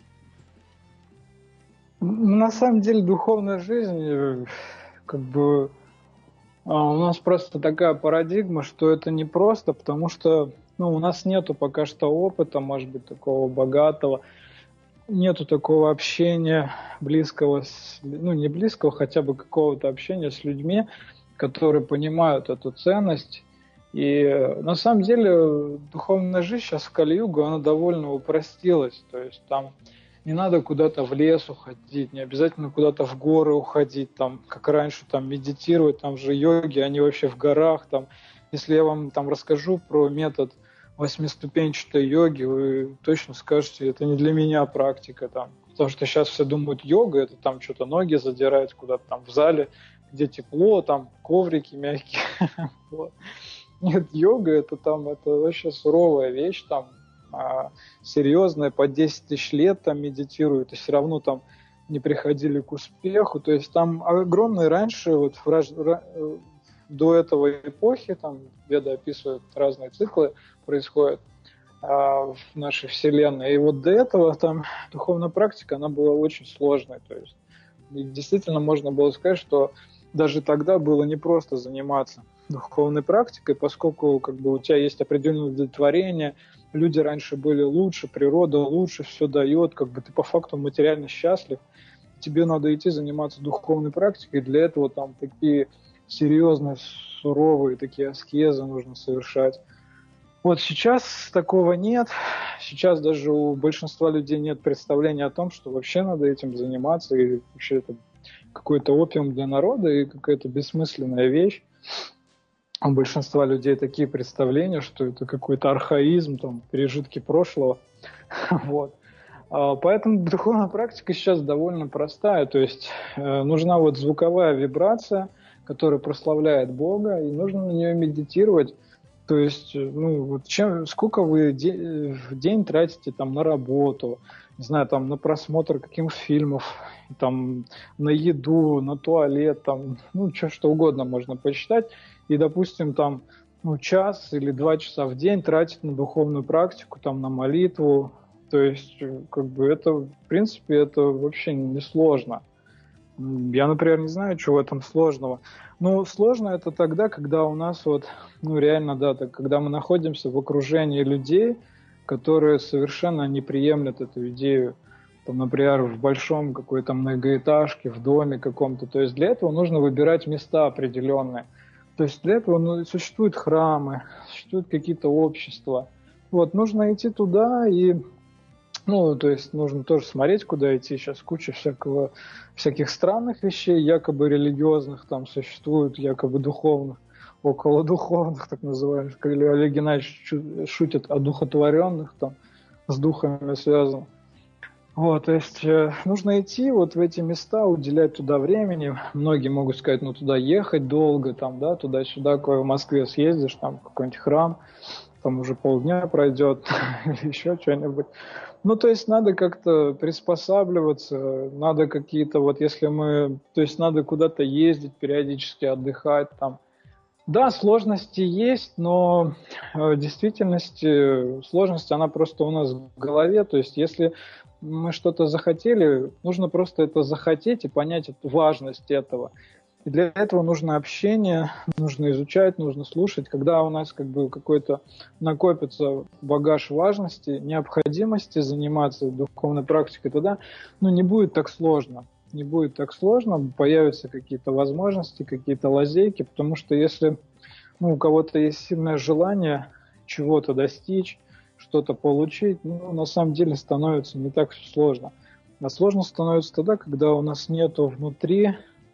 B: На самом деле духовная жизнь, как бы, у нас просто такая парадигма, что это не просто, потому что у нас нету пока что опыта, может быть, такого богатого, нету такого общения близкого, не близкого, хотя бы какого-то общения с людьми, которые понимают эту ценность. И на самом деле духовная жизнь сейчас в Кали-югу, она довольно упростилась, то есть там не надо куда-то в лес уходить, не обязательно куда-то в горы уходить, там, как раньше, там, медитировать, там же йоги, они вообще в горах, там. Если я вам там расскажу про метод 8-ступенчатой йоги, вы точно скажете, это не для меня практика, там. Потому что сейчас все думают, йога, это там что-то ноги задирать куда-то там в зале, где тепло, там коврики мягкие. Нет, йога это вообще суровая вещь, там, серьезные, по 10 тысяч лет там медитируют, и все равно там не приходили к успеху. То есть там огромные раньше, вот до этого эпохи, там Веды описывают разные циклы, происходят в нашей Вселенной. И вот до этого там духовная практика, она была очень сложной. То есть действительно можно было сказать, что даже тогда было непросто заниматься духовной практикой, поскольку как бы у тебя есть определенное удовлетворение, люди раньше были лучше, природа лучше, все дает, как бы ты по факту материально счастлив, тебе надо идти заниматься духовной практикой, для этого там такие серьезные, суровые такие аскезы нужно совершать. Вот сейчас такого нет. Сейчас даже у большинства людей нет представления о том, что вообще надо этим заниматься, и вообще это какой-то опиум для народа и какая-то бессмысленная вещь. У большинства людей такие представления, что это какой-то архаизм, там, пережитки прошлого. Вот. Поэтому духовная практика сейчас довольно простая. То есть нужна вот звуковая вибрация, которая прославляет Бога, и нужно на нее медитировать. То есть, ну, вот сколько вы в день тратите там на работу, не знаю, там на просмотр каких-то фильмов, там на еду, на туалет, там, ну, что угодно можно посчитать. И, допустим, там, ну, час или 2 часа в день тратить на духовную практику, там, на молитву. То есть, как бы это, в принципе, это вообще не сложно. Я, например, не знаю, чего в этом сложного. Но сложно это тогда, когда у нас вот, ну реально, да, так, когда мы находимся в окружении людей, которые совершенно не приемлят эту идею, там, например, в большом какой-то многоэтажке, в доме каком-то. То есть для этого нужно выбирать места определенные. То есть для этого существуют храмы, существуют какие-то общества. Вот, нужно идти туда и... Ну, то есть нужно тоже смотреть, куда идти. Сейчас куча всяких странных вещей, якобы религиозных там существует, якобы духовных, околодуховных, так называемых. Или Олег Геннадьевич шутит о духотворенных, там, с духами связано. Вот, то есть нужно идти вот в эти места, уделять туда времени. Многие могут сказать, ну, туда ехать долго, там, да, туда-сюда, кое в Москве съездишь, там, какой-нибудь храм, там уже полдня пройдет, или еще что-нибудь. Ну, то есть надо как-то приспосабливаться, надо какие-то, вот если то есть надо куда-то ездить, периодически отдыхать там. Да, сложности есть, но в действительности сложность, она просто у нас в голове, то есть если мы что-то захотели, нужно просто это захотеть и понять важность этого. И для этого нужно общение, нужно изучать, нужно слушать. Когда у нас как бы какой-то накопится багаж важности, необходимости заниматься духовной практикой, тогда не будет так сложно. Не будет так сложно, появятся какие-то возможности, какие-то лазейки, потому что если у кого-то есть сильное желание чего-то достичь, что-то получить, на самом деле становится не так все сложно. А сложно становится тогда, когда у нас нету внутри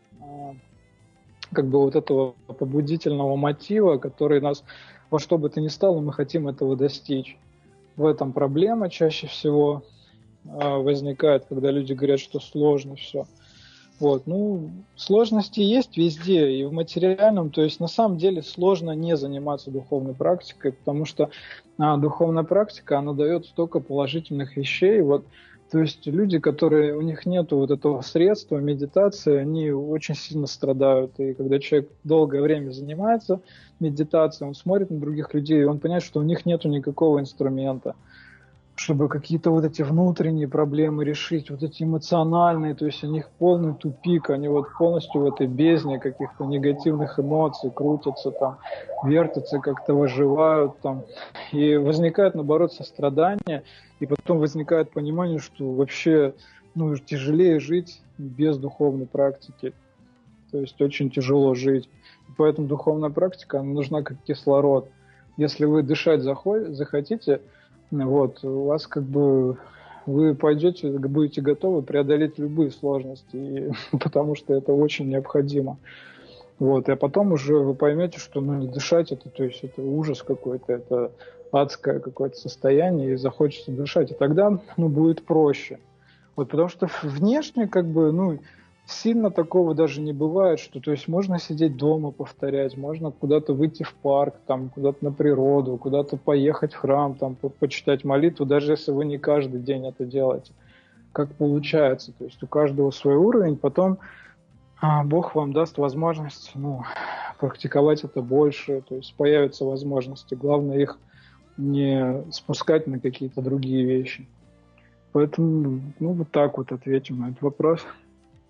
B: как бы вот этого побудительного мотива, который нас во что бы то ни стало, мы хотим этого достичь. В этом проблема чаще всего возникает, когда люди говорят, что сложно все. Вот, сложности есть везде, и в материальном, то есть на самом деле сложно не заниматься духовной практикой, потому что духовная практика, она дает столько положительных вещей, вот. То есть люди, у них нет вот этого средства, медитации, они очень сильно страдают. И когда человек долгое время занимается медитацией, он смотрит на других людей, и он понимает, что у них нет никакого инструмента, чтобы какие-то вот эти внутренние проблемы решить, вот эти эмоциональные, то есть у них полный тупик, они вот полностью в этой бездне каких-то негативных эмоций крутятся там, вертятся, как-то выживают там. И возникает, наоборот, сострадание, и потом возникает понимание, что вообще тяжелее жить без духовной практики. То есть очень тяжело жить. И поэтому духовная практика, она нужна как кислород. Если вы дышать захотите, вот, у вас вы будете готовы преодолеть любые сложности, потому что это очень необходимо. Вот, а потом уже вы поймете, что не дышать то есть это ужас какой-то, это адское какое-то состояние, и захочется дышать, и тогда будет проще. Вот, потому что внешне сильно такого даже не бывает, что, то есть можно сидеть дома, повторять, можно куда-то выйти в парк, там, куда-то на природу, куда-то поехать в храм, там, почитать молитву, даже если вы не каждый день это делаете. Как получается, то есть у каждого свой уровень, потом Бог вам даст возможность, практиковать это больше, то есть появятся возможности, главное их не спускать на какие-то другие вещи. Поэтому, вот так вот ответим на этот вопрос.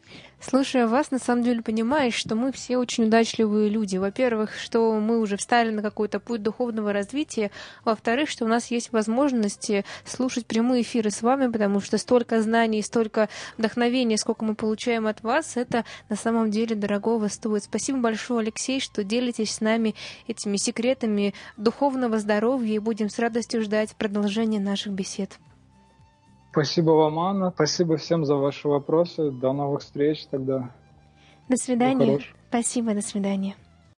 A: Слушая вас, на самом деле понимаешь, что мы все очень удачливые люди. Во-первых, что мы уже встали на какой-то путь духовного развития. Во-вторых, что у нас есть возможность слушать прямые эфиры с вами, потому что столько знаний, столько вдохновения, сколько мы получаем от вас, это на самом деле дорогого стоит. Спасибо большое, Алексей, что делитесь с нами этими секретами духовного здоровья, и будем с радостью ждать продолжения наших бесед.
B: Спасибо вам, Анна. Спасибо всем за ваши вопросы. До новых встреч тогда.
A: До свидания. Спасибо, до свидания.